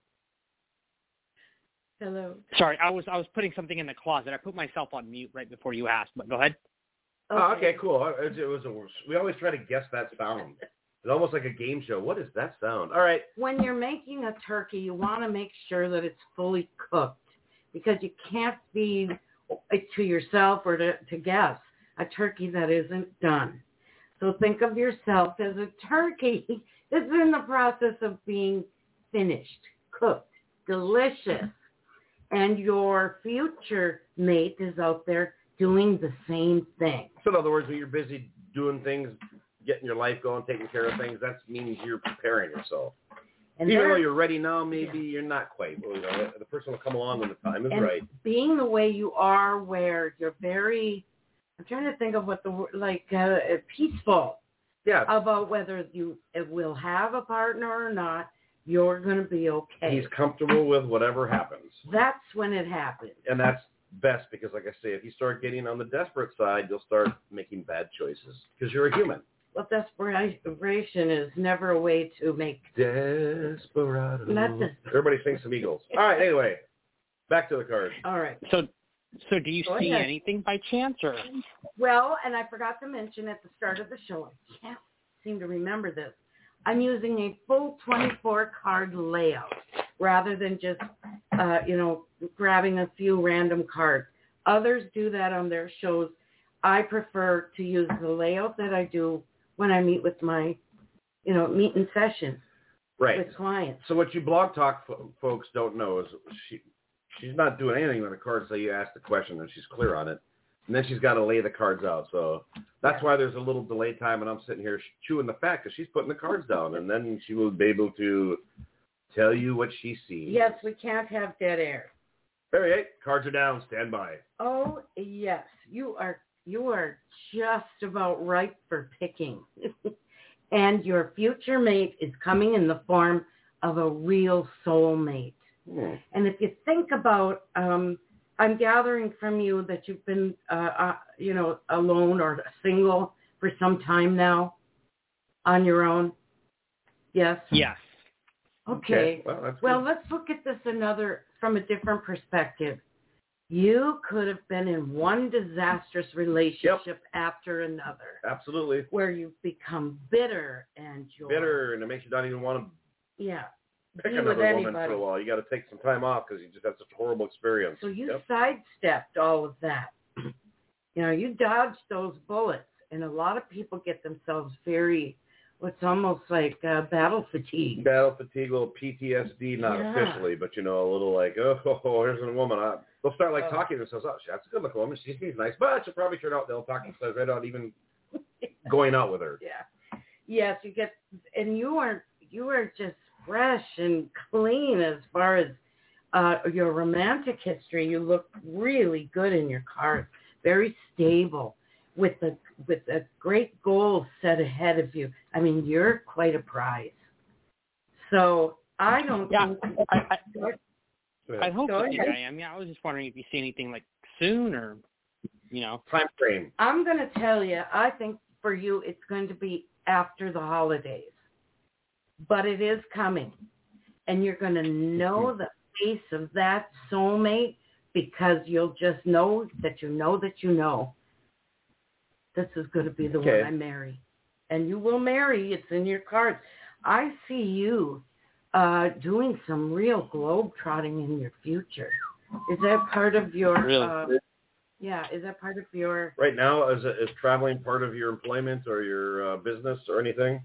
Hello. Sorry, I was I was putting something in the closet. I put myself on mute right before you asked, but go ahead. Okay. Oh, okay, cool. It, it was a, we always try to guess that sound. It's almost like a game show. What is that sound? All right. When you're making a turkey, you want to make sure that it's fully cooked, because you can't feed it to yourself or to, to guests a turkey that isn't done. So think of yourself as a turkey that's in the process of being finished, cooked, delicious. And your future mate is out there doing the same thing. So in other words, when you're busy doing things, getting your life going, taking care of things, that means you're preparing yourself. And even though you're ready now, maybe yeah. you're not quite. Well, you know, the person will come along when the time is and right. Being the way you are, where you're very, I'm trying to think of what the word, like uh, peaceful. Yeah. About whether you will have a partner or not, you're going to be okay. He's comfortable with whatever happens. That's when it happens. And that's best because, like I say, if you start getting on the desperate side, you'll start making bad choices because you're a human. Well, desperation is never a way to make... Desperado. Not the... Everybody sings some Eagles. All right, anyway, back to the card. All right. So so do you Go see ahead. anything by chance? Or? Well, and I forgot to mention at the start of the show, I can't seem to remember this, I'm using a full twenty-four card layout. rather than just, uh, you know, grabbing a few random cards. Others do that on their shows. I prefer to use the layout that I do when I meet with my, you know, meet in session right. with clients. So what you Blog Talk fo- folks don't know is she she's not doing anything with the cards until you ask the question and she's clear on it. And then she's got to lay the cards out. So that's yeah. why there's a little delay time, and I'm sitting here chewing the fat because she's putting the cards down, and then she will be able to tell you what she sees. Yes, we can't have dead air. Barry, eight, cards are down. Stand by. Oh, yes. You are you are just about ripe for picking. And your future mate is coming in the form of a real soulmate. Hmm. And if you think about... Um, I'm gathering from you that you've been, uh, uh, you know, alone or single for some time now, on your own. Yes. Yes. Okay. okay. Well, that's well good. let's look at this another from a different perspective. You could have been in one disastrous relationship yep. after another. Absolutely. Where you've become bitter and you're bitter, and it makes you not even want to. Yeah. Pick another woman for a while. You got to take some time off because you just had such a horrible experience. So you yep. sidestepped all of that. You know, you dodged those bullets, and a lot of people get themselves very, what's almost like uh, battle fatigue. Battle fatigue, a little P T S D, not yeah. officially, but you know, a little like, oh, oh, oh here's a woman. I, they'll start like oh. talking to themselves. Oh, that's a good looking woman. She seems nice, but she'll probably turn out. They'll talk themselves right out, even going out with her. Yeah. Yes, you get, and you are you are just fresh and clean as far as uh, your romantic history. You look really good in your cards, very stable, with a with a great goal set ahead of you. I mean, you're quite a prize. So I don't yeah, think. I, I, I hope Go that ahead. I am. Yeah, I was just wondering if you see anything like soon or, you know, time frame. I'm going to tell you. I think for you, it's going to be after the holidays. But it is coming, and you're going to know the face of that soulmate because you'll just know that you know that you know this is going to be the okay. one I marry. And you will marry. It's in your cards. I see you uh, doing some real globe-trotting in your future. Is that part of your... Really? Uh, yeah, is that part of your... Right now, is, is traveling part of your employment or your uh, business or anything?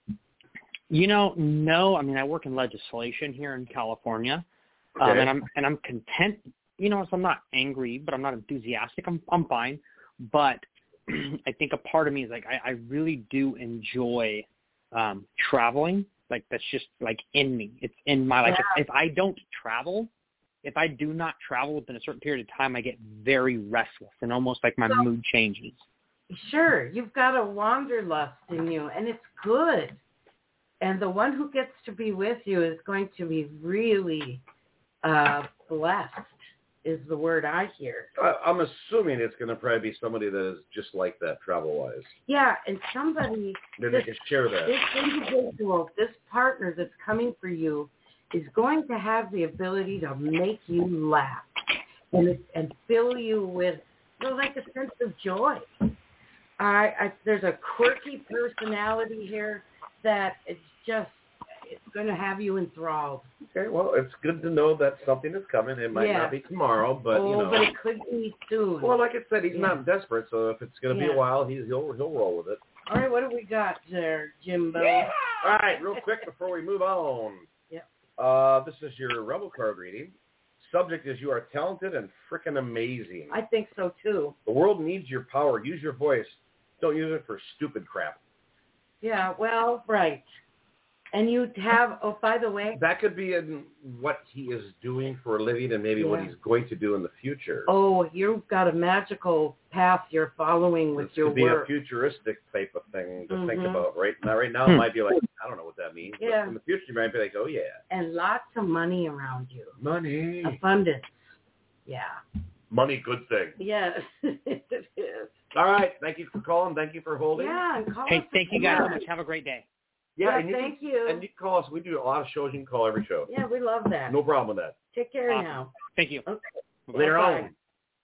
You know, no. I mean, I work in legislation here in California, okay. um, and I'm and I'm content. You know, so I'm not angry, but I'm not enthusiastic. I'm I'm fine. But I think a part of me is like I, I really do enjoy um, traveling. Like that's just like in me. It's in my life. Yeah. If, if I don't travel, if I do not travel within a certain period of time, I get very restless and almost like my so, mood changes. Sure, you've got a wanderlust in you, and it's good. And the one who gets to be with you is going to be really uh, blessed, is the word I hear. I, I'm assuming it's going to probably be somebody that is just like that travel-wise. Yeah, and somebody... Then they can share that. This individual, this partner that's coming for you is going to have the ability to make you laugh and, and fill you with, you know, like a sense of joy. I, I, there's a quirky personality here that it's just, it's going to have you enthralled. Okay, well, it's good to know that something is coming. It might yeah. not be tomorrow, but, oh, you know. but it could be soon. Well, like I said, he's yeah. not desperate, so if it's going to yeah. be a while, he's, he'll he'll roll with it. All right, what do we got there, Jimbo? Yeah. All right, real quick before we move on. Yeah. Uh, this is your Rebel card reading. Subject is you are talented and frickin' amazing. I think so, too. The world needs your power. Use your voice. Don't use it for stupid crap. Yeah, well, right. And you have, oh, by the way. That could be in what he is doing for a living and maybe yeah. what he's going to do in the future. Oh, you've got a magical path you're following with this your could be work. a futuristic type of thing to mm-hmm. think about. Right now, right now it might be like, I don't know what that means. Yeah. But in the future, you might be like, oh, yeah. And lots of money around you. Money. Abundance. Yeah. Money, good thing. Yes, it is. All right. Thank you for calling. Thank you for holding. Yeah, and call Hey, us thank you guys so much. Have a great day. Yeah, yeah and you thank can, you. And you can call us. We do a lot of shows. You can call every show. Yeah, we love that. No problem with that. Take care awesome. now. Thank you. Okay. Later Bye-bye. on.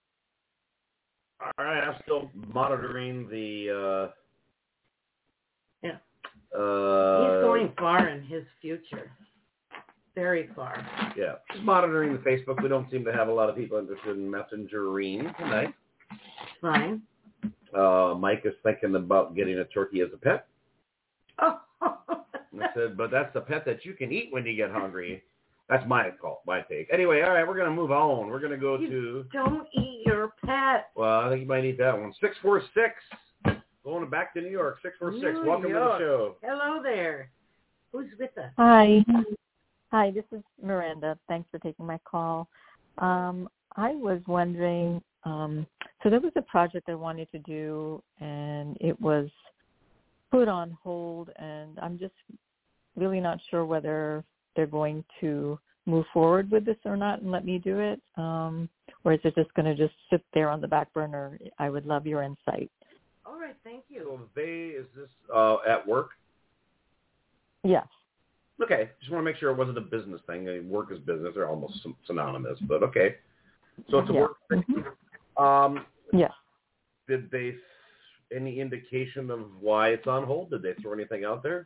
All right, I'm still monitoring the. Uh, yeah. Uh, He's going far in his future. very far. Yeah. Just monitoring the Facebook. We don't seem to have a lot of people interested in messengering tonight. Fine. Uh, Mike is thinking about getting a turkey as a pet. Oh. I said, but that's the pet that you can eat when you get hungry. That's my call, my take. Anyway, all right, we're going to move on. We're going to go you to... Don't eat your pet. Well, I think you might eat that one. six four six. Going back to New York. six four six. New Welcome York. to the show. Hello there. Who's with us? Hi. Hi, this is Miranda. Thanks for taking my call. Um, I was wondering, um, so there was a project I wanted to do, and it was put on hold, and I'm just really not sure whether they're going to move forward with this or not and let me do it, um, or is it just going to just sit there on the back burner? I would love your insight. All right, thank you. So they, is this uh, at work? Yes. Okay, just want to make sure it wasn't a business thing. I mean, work is business; they're almost synonymous. But okay, so it's a yeah. work thing. Mm-hmm. Um, yes. Did they any indication of why it's on hold? Did they throw anything out there?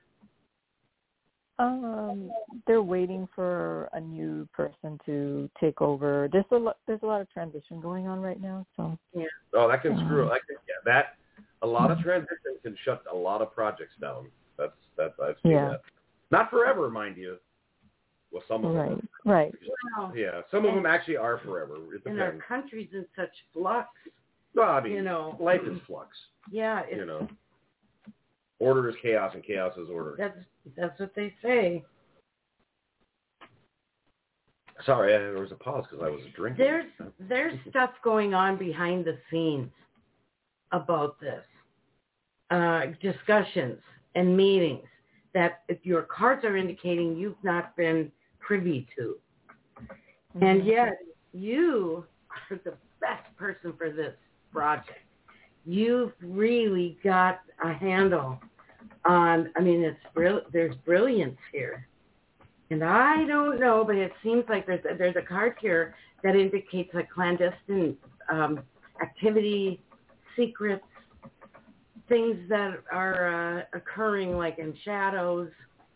Um, they're waiting for a new person to take over. There's a lot, there's a lot of transition going on right now, so yeah. Oh, that can screw. I can, yeah, that a lot of transition can shut a lot of projects down. That's that I've seen yeah. that. Not forever, mind you. Well, some of right, them. Right. Wow. Yeah, some of and, them actually are forever. It and our depends. country's in such flux. Well, I mean, you know, life is flux. Yeah, it's, you know, order is chaos, and chaos is order. That's that's what they say. Sorry, I, there was a pause because I was drinking. There's there's stuff going on behind the scenes about this. Uh, discussions and meetings that if your cards are indicating you've not been privy to. Mm-hmm. And yet you are the best person for this project. You've really got a handle on, I mean, it's brill- there's brilliance here. And I don't know, but it seems like there's a, there's a card here that indicates a clandestine um, activity, secrets, things that are uh, occurring like in shadows.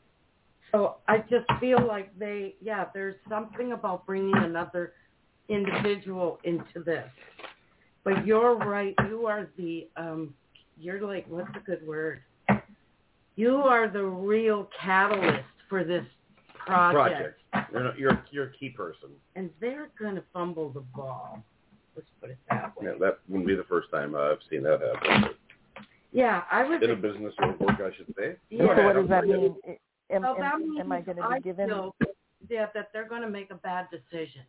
So I just feel like they, yeah, there's something about bringing another individual into this. But you're right. You are the, um, you're like, what's a good word? You are the real catalyst for this project. Project. You're, not, you're, you're a key person. And they're going to fumble the ball. Let's put it that way. Yeah, that wouldn't be the first time uh, I've seen that happen. Yeah, I was... In a business or work, I should say. Yeah. So what does that mean? Am, well, that am, means am I going to be I given... feel, yeah, that they're going to make a bad decision.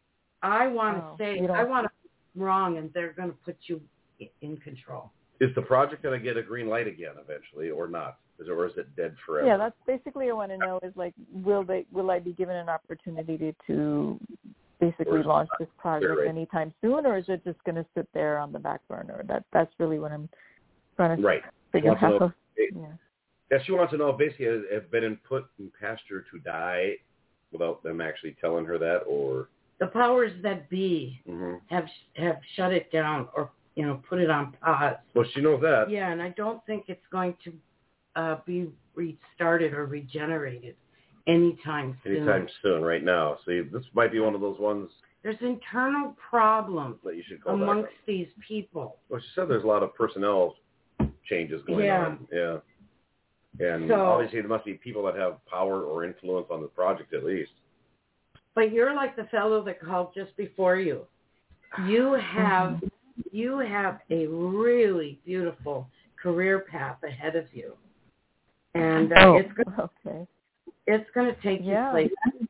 I want to oh, say, I want to be wrong, and they're going to put you in control. Is the project going to get a green light again eventually, or not? Is it, or is it dead forever? Yeah, that's basically what I want to know is, like, will they, will I be given an opportunity to, to basically launch this project right. anytime soon, or is it just going to sit there on the back burner? That That's really what I'm trying to right. figure out. Know, yeah. yeah, she wants to know if basically has, have been put in pasture to die without them actually telling her that, or... The powers that be mm-hmm. have have shut it down or, you know, put it on pause. Well, she knows that. Yeah, and I don't think it's going to uh, be restarted or regenerated anytime soon. Anytime soon, right now. See, this might be one of those ones. There's internal problems that you should call amongst these people. Well, she said there's a lot of personnel changes going yeah. on. Yeah. And so, obviously there must be people that have power or influence on the project at least. But you're like the fellow that called just before you. You have mm-hmm. you have a really beautiful career path ahead of you, and uh, oh, it's gonna, okay. it's going to take yeah. you places.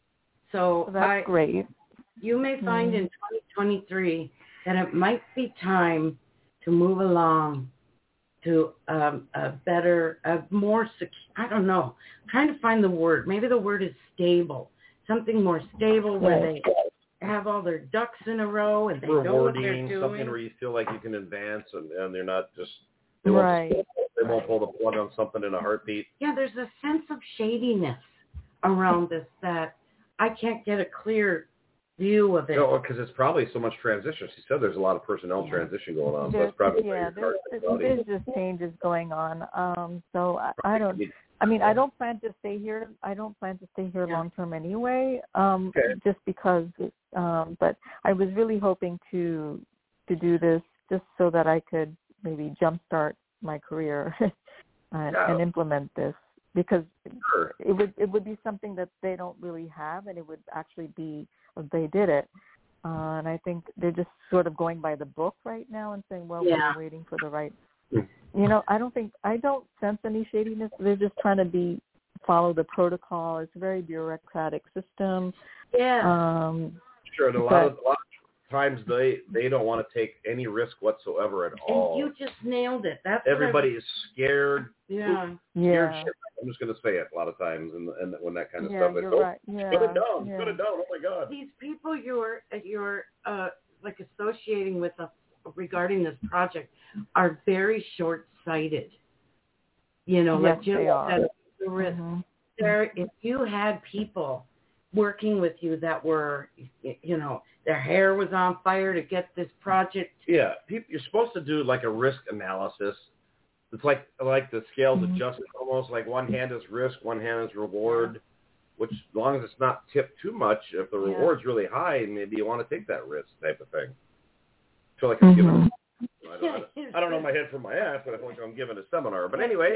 So well, that's I, great. You may find mm-hmm. in twenty twenty-three that it might be time to move along to um, a better, a more secure. I don't know. I'm trying to find the word. Maybe the word is stable. Something more stable where right. they have all their ducks in a row and they Rewarding, know what they're doing. Something where you feel like you can advance and, and they're not just, they won't, right. just, they won't pull the plug on something in a heartbeat. Yeah, there's a sense of shadiness around this that I can't get a clear view of it. No, because it's probably so much transition. She said there's a lot of personnel yeah. transition going on. There's, so that's probably yeah, there's, there's just changes going on. Um, so I, I don't. I mean, I don't plan to stay here. I don't plan to stay here Yeah. long term anyway. Um, Okay. just because. Um, but I was really hoping to to do this just so that I could maybe jumpstart my career and, Yeah. and implement this, because Sure. it would it would be something that they don't really have, and it would actually be if they did it. Uh, and I think they're just sort of going by the book right now and saying, well, Yeah. we're waiting for the right. Hmm. You know, I don't think I don't sense any shadiness. They're just trying to be follow the protocol. It's a very bureaucratic system. Yeah. Um, Sure, and a lot but, of a lot of times they they don't want to take any risk whatsoever at and all. you just nailed it. That's what I- Everybody is scared. Yeah. Scared yeah, shit. I'm just going to say it a lot of times, and and when that kind of yeah, stuff is, you're oh, right. Yeah, shut it down, yeah. shut it down. Oh my God. These people you're you're uh, like associating with us regarding this project are very short-sighted. You know, Yes, like Jim they are. said, the risk. Mhm. There, if you had people working with you that were, you know, their hair was on fire to get this project. Yeah, people, you're supposed to do like a risk analysis. It's like like the scales Mhm. adjusted almost. Like one hand is risk, one hand is reward. Which, as long as it's not tipped too much, if the Yeah. reward's really high, maybe you want to take that risk type of thing. I feel like I'm giving. Mhm. A, I, don't, I don't know my head from my ass, but I feel like I'm giving a seminar. But anyway,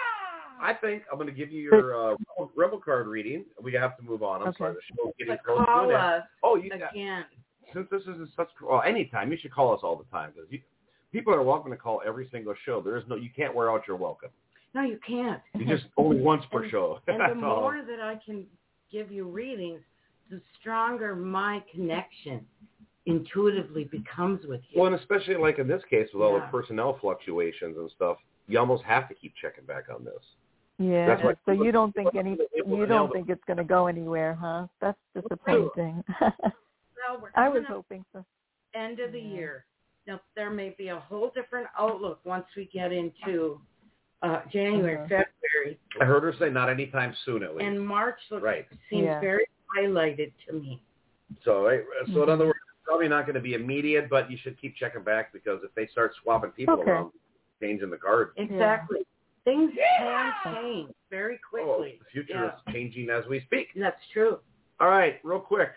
I think I'm going to give you your uh, rebel, rebel card reading. We have to move on. I'm Okay. sorry, the show's getting But close to call an end. us Oh, you got, again. since this is such well, anytime you should call us all the time because you, people are welcome to call every single show. There is no, you can't wear out your welcome. No, you can't. You just only once per And- show. And the That's all. more that I can give you readings, the stronger my connection intuitively becomes with you. Well, and especially like in this case with all Yeah. the personnel fluctuations and stuff, you almost have to keep checking back on this. Yeah. That's why- So you don't think any People you nailed don't it. think it's going to go anywhere, huh? That's disappointing. Well, we're I was coming up hoping so. end of the Yeah. year. Now, there may be a whole different outlook once we get into uh, January, Uh-huh. February, I heard her say not anytime soon at least. and March looks, Right. seems Yeah. very highlighted to me. So, right, so in Mhm. other words, it's probably not going to be immediate, but you should keep checking back because if they start swapping people Okay. around, changing the cards, Exactly. Things can change very oh, quickly. the future Yeah. is changing as we speak. That's true. All right, real quick.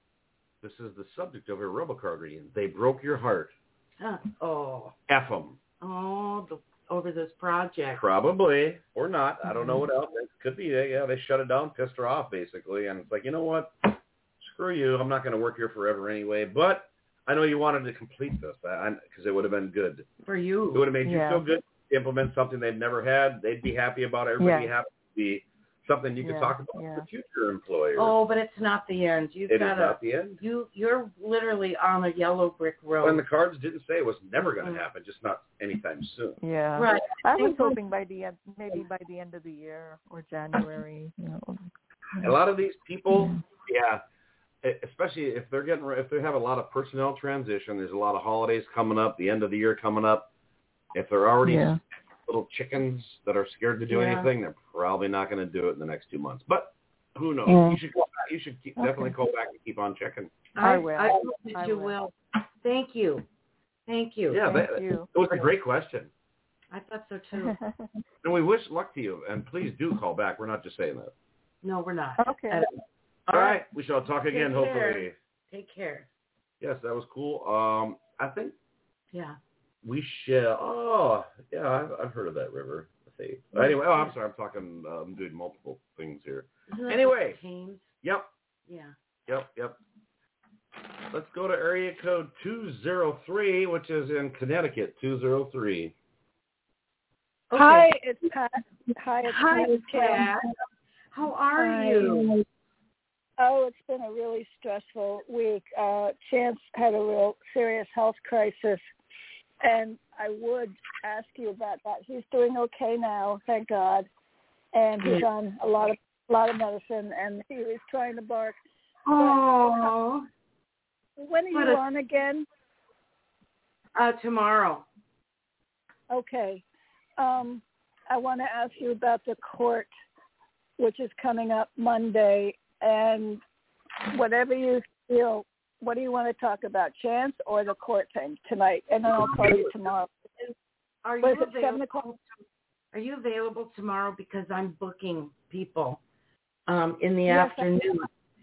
This is the subject of your rebel card reading. They broke your heart. Huh. Oh, F them. oh, the, over this project. Probably, or not. I don't know what else. It could be, yeah, they shut it down, pissed her off, basically. And it's like, you know what? Screw you. I'm not going to work here forever anyway. But I know you wanted to complete this because it would have been good. For It you. would have made you Yeah. feel good to implement something they've never had. They'd be happy about it. Everybody Yeah. happy to be something you could Yeah, talk about yeah. with future employers. Oh, but it's not the end. You've it is got not to. the end. You you're literally on a yellow brick road. And the cards didn't say it was never going to Mhm. happen, just not anytime soon. Yeah. Right. I was Think- hoping by the end, maybe by the end of the year or January. You know. A lot of these people, yeah, e- especially if they're getting, if they have a lot of personnel transition, there's a lot of holidays coming up, the end of the year coming up. If they're already Yeah. little chickens that are scared to do Yeah. anything, they're probably not going to do it in the next two months. But who knows? Yeah. You should call back. You should keep, Okay. definitely call back and keep on checking. I will. I hope that I you will. will. Thank you. Thank you. Yeah, Thank that, you. it was a great question. I thought so too. And we wish luck to you. And please do call back. We're not just saying that. No, we're not. Okay. At- All right. We shall talk again, Take care. hopefully. Take care. Yes, that was cool. Um, I think Yeah. we shall. Oh, yeah, I've, I've heard of that river. I see. Anyway, oh, I'm sorry. I'm talking. Uh, I'm doing multiple things here. Isn't that Anyway. what Thames? Yep. Yeah. Yep. Yep. Let's go to area code two zero three, which is in Connecticut. two zero three. Okay. Hi, it's Pat. Hi, it's Hi, Pat. Pat. How are Hi. you? Oh, it's been a really stressful week. Uh, Chance had a real serious health crisis, and I would ask you about that. He's doing okay now, thank God, and he's on a lot of a lot of medicine, and he was trying to bark. Oh. When are What you a- on again? Uh, tomorrow. Okay. Um, I want to ask you about the court, which is coming up Monday, and whatever you feel, what do you want to talk about, Chance or the court thing tonight? And then I'll call you tomorrow. Are Was you it seven available? o'clock? Are you available tomorrow? Because I'm booking people um, in the Yes, afternoon.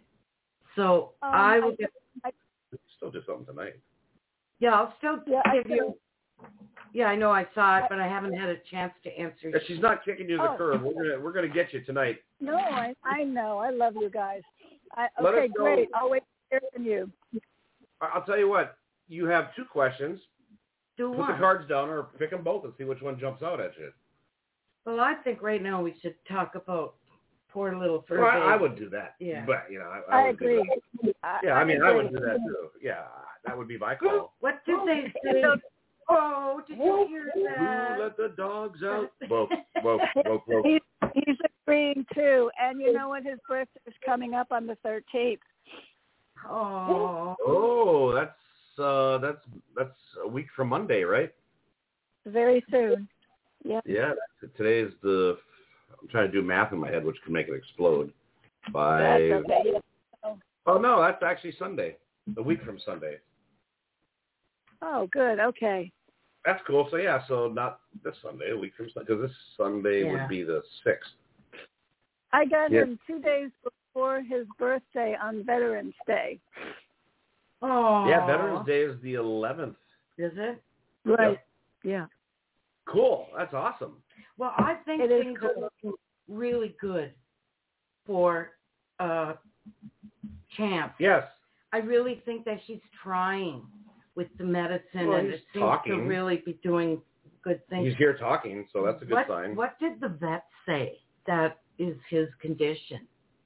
So Um, I will I, get. I, Still do something tonight. Yeah, I'll still yeah, I give you. Yeah, I know I saw it, but I haven't had a chance to answer. If she's not kicking you to the Oh. curb, we're gonna we're gonna get you tonight. No, I, I know. I love you guys. I, Let okay, us know. great. I'll wait to hear from you. I'll tell you what. You have two questions. Do Put one. the cards down or pick them both and see which one jumps out at you. Well, I think right now we should talk about poor little fur Well, I, I baby. would do that. Yeah. But you know, I, I, I would do agree. that. I, Yeah, I mean, I would agree. do that too. Yeah, that would be my call. What did they say? Oh, did you hear that? Who let the dogs out? Whoa, whoa, whoa, whoa. He's, he's agreeing too. And you know what? His birthday is coming up on the thirteenth. Oh. Oh, that's uh, that's that's a week from Monday, right? Very soon. Yep. Yeah. Today is the. I'm trying to do math in my head, which can make it explode. By. That's okay. Yeah. Oh no, that's actually Sunday. A week from Sunday. Oh, good. Okay. That's cool. So yeah, so not this Sunday, a week from Sunday, because this Sunday Yeah. would be the sixth. I got Yeah. him two days before his birthday on Veterans Day. Oh. Yeah, Veterans Day is the eleventh. Is it? Right. Yep. Yeah. Cool. That's awesome. Well, I think It is things cool. are looking really good for uh, Champ. Yes. I really think that he's trying with the medicine, Well, and he's it seems talking. to really be doing good things. He's here talking, so that's a good what, sign. What did the vet say that is his condition?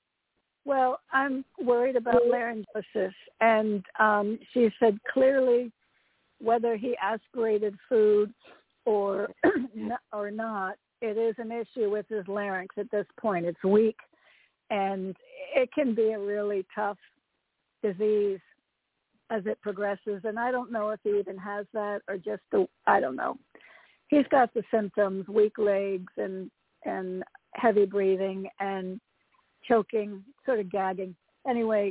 Well, I'm worried about laryngosis, and um, she said clearly whether he aspirated food or or not, it is an issue with his larynx at this point. It's weak, and it can be a really tough disease as it progresses. And I don't know if he even has that or just the, I don't know. He's got the symptoms, weak legs and, and heavy breathing and choking, sort of gagging. Anyway,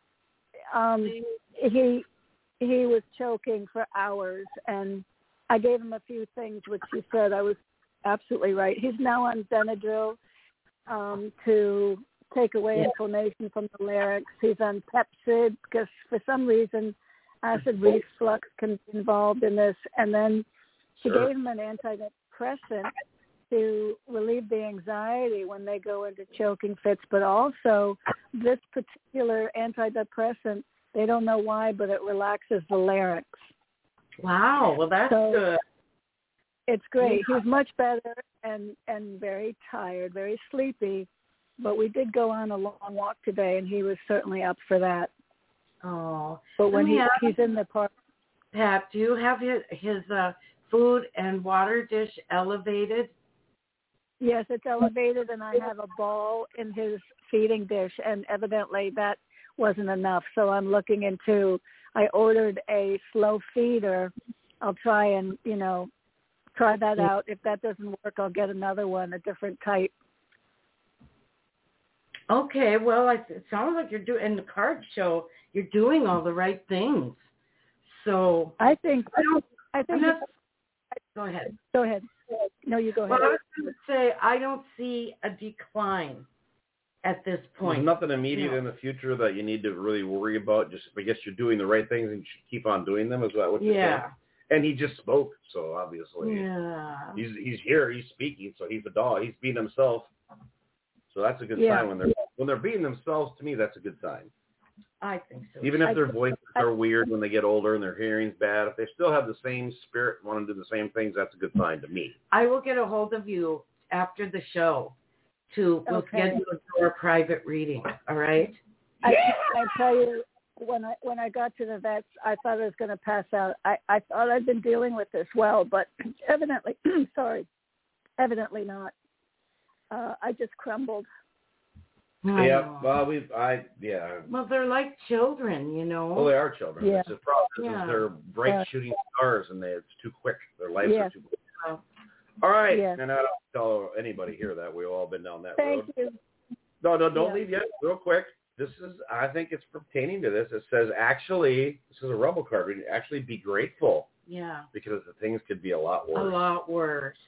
um, he he was choking for hours, and I gave him a few things, which he said I was absolutely right. He's now on Benadryl um, to take away Yeah. inflammation from the larynx. He's on Pepcid because for some reason acid reflux can be involved in this. And then she Sure. gave him an antidepressant to relieve the anxiety when they go into choking fits. But also this particular antidepressant, they don't know why, but it relaxes the larynx. Wow. Well, that's So- good. It's great. Yeah. He's much better and, and very tired, very sleepy. But we did go on a long walk today, and he was certainly up for that. Oh. But when Let me he, ask- he's in the park, Pat, do you have his, his uh, food and water dish elevated? yes, it's elevated, and I have a ball in his feeding dish, and evidently that wasn't enough. So I'm looking into, I ordered a slow feeder. I'll try and, you know, try that out. If that doesn't work, I'll get another one, a different type. Okay, well, I, it sounds like you're doing, in the card show, you're doing all the right things. So, I think, I don't, I think, I'm not, go ahead. go ahead. No, you go ahead. Well, I was going to say, I don't see a decline at this point. There's nothing immediate No. in the future that you need to really worry about. Just, I guess you're doing the right things and you should keep on doing them. Is that what you're Yeah. saying? And he just spoke, so obviously Yeah. he's he's here, he's speaking, so he's a dog. He's being himself. So that's a good Yeah. sign when they're when they're being themselves. To me, that's a good sign. I think so. Even if I- their voices I- are weird when they get older and their hearing's bad, if they still have the same spirit, and want to do the same things, that's a good sign to me. I will get a hold of you after the show to we'll Okay. schedule a private reading. All right? I, I tell you, when I when I got to the vets, I thought I was going to pass out. I, I thought I'd been dealing with this well, but evidently, sorry, evidently not. Uh, I just crumbled. I Yeah, know. well, we, I, yeah. Well, they're like children, you know. Well, they are children. Yeah. It's the problem is Yeah. they're bright Yeah. shooting stars, and they, it's too quick. Their lives Yeah. are too quick. All right, Yeah. and I don't tell anybody here that we've all been down that Thank road. you. No, no, don't Yeah. leave yet. Real quick. This is, I think it's pertaining to this. It says, actually, this is a rebel card. Actually, be grateful Yeah. because the things could be a lot A worse. lot worse.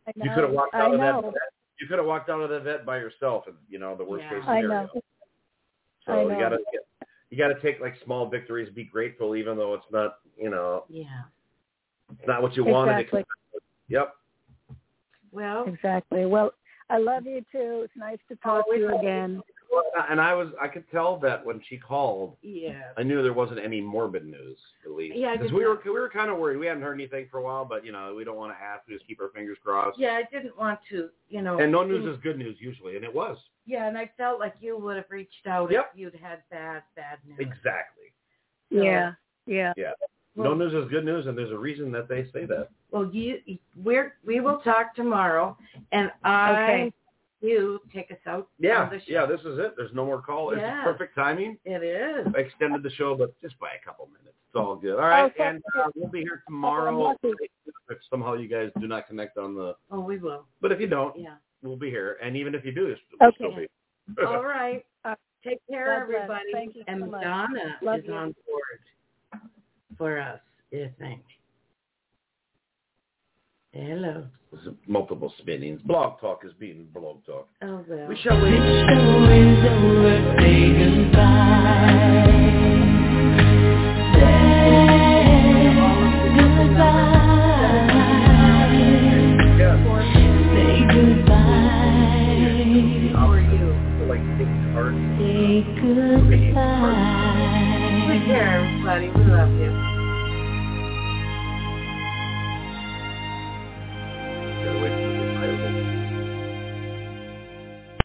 I know. You could have walked I out of know. that vet. You could have walked out of that vet by yourself, and you know the worst Yeah. case I scenario. know. So I you know. gotta get, you gotta take like small victories, be grateful, even though it's not, you know, Yeah. it's not what you wanted. Exactly. Yep. Well, Exactly. Well, I love you too. It's nice to talk to you again. And I was, I could tell that when she called, yeah. I knew there wasn't any morbid news, at least. Yeah, I because did we were, not. we were kind of worried. We hadn't heard anything for a while, but you know, we don't want to ask. We just keep our fingers crossed. Yeah, I didn't want to, you know. And no news is good news usually, and it was. Yeah, and I felt like you would have reached out Yep. if you'd had bad, bad news. Exactly. So, Yeah. Yeah. Yeah. Well, no news is good news, and there's a reason that they say that. Well, you, we're we will talk tomorrow, and I, Okay. you take us out. Yeah, on the show. yeah, this is it. There's no more call. Yeah. It's perfect timing. It is. I extended the show, but just by a couple minutes. It's all good. All right, Okay. and uh, we'll be here tomorrow. Oh, I'm If somehow you guys do not connect on the, Oh, we will. but if you don't, Yeah. we'll be here. And even if you do, we'll Okay. still be. All right. Uh, Take care, God bless. everybody. Thank you so and much. Donna Love is you. on board for us, I think. Hello. There's multiple spinnings. Blog Talk is being Blog Talk. Oh, well. We shall wait. How are you? Like, things are Take care, everybody. We love you.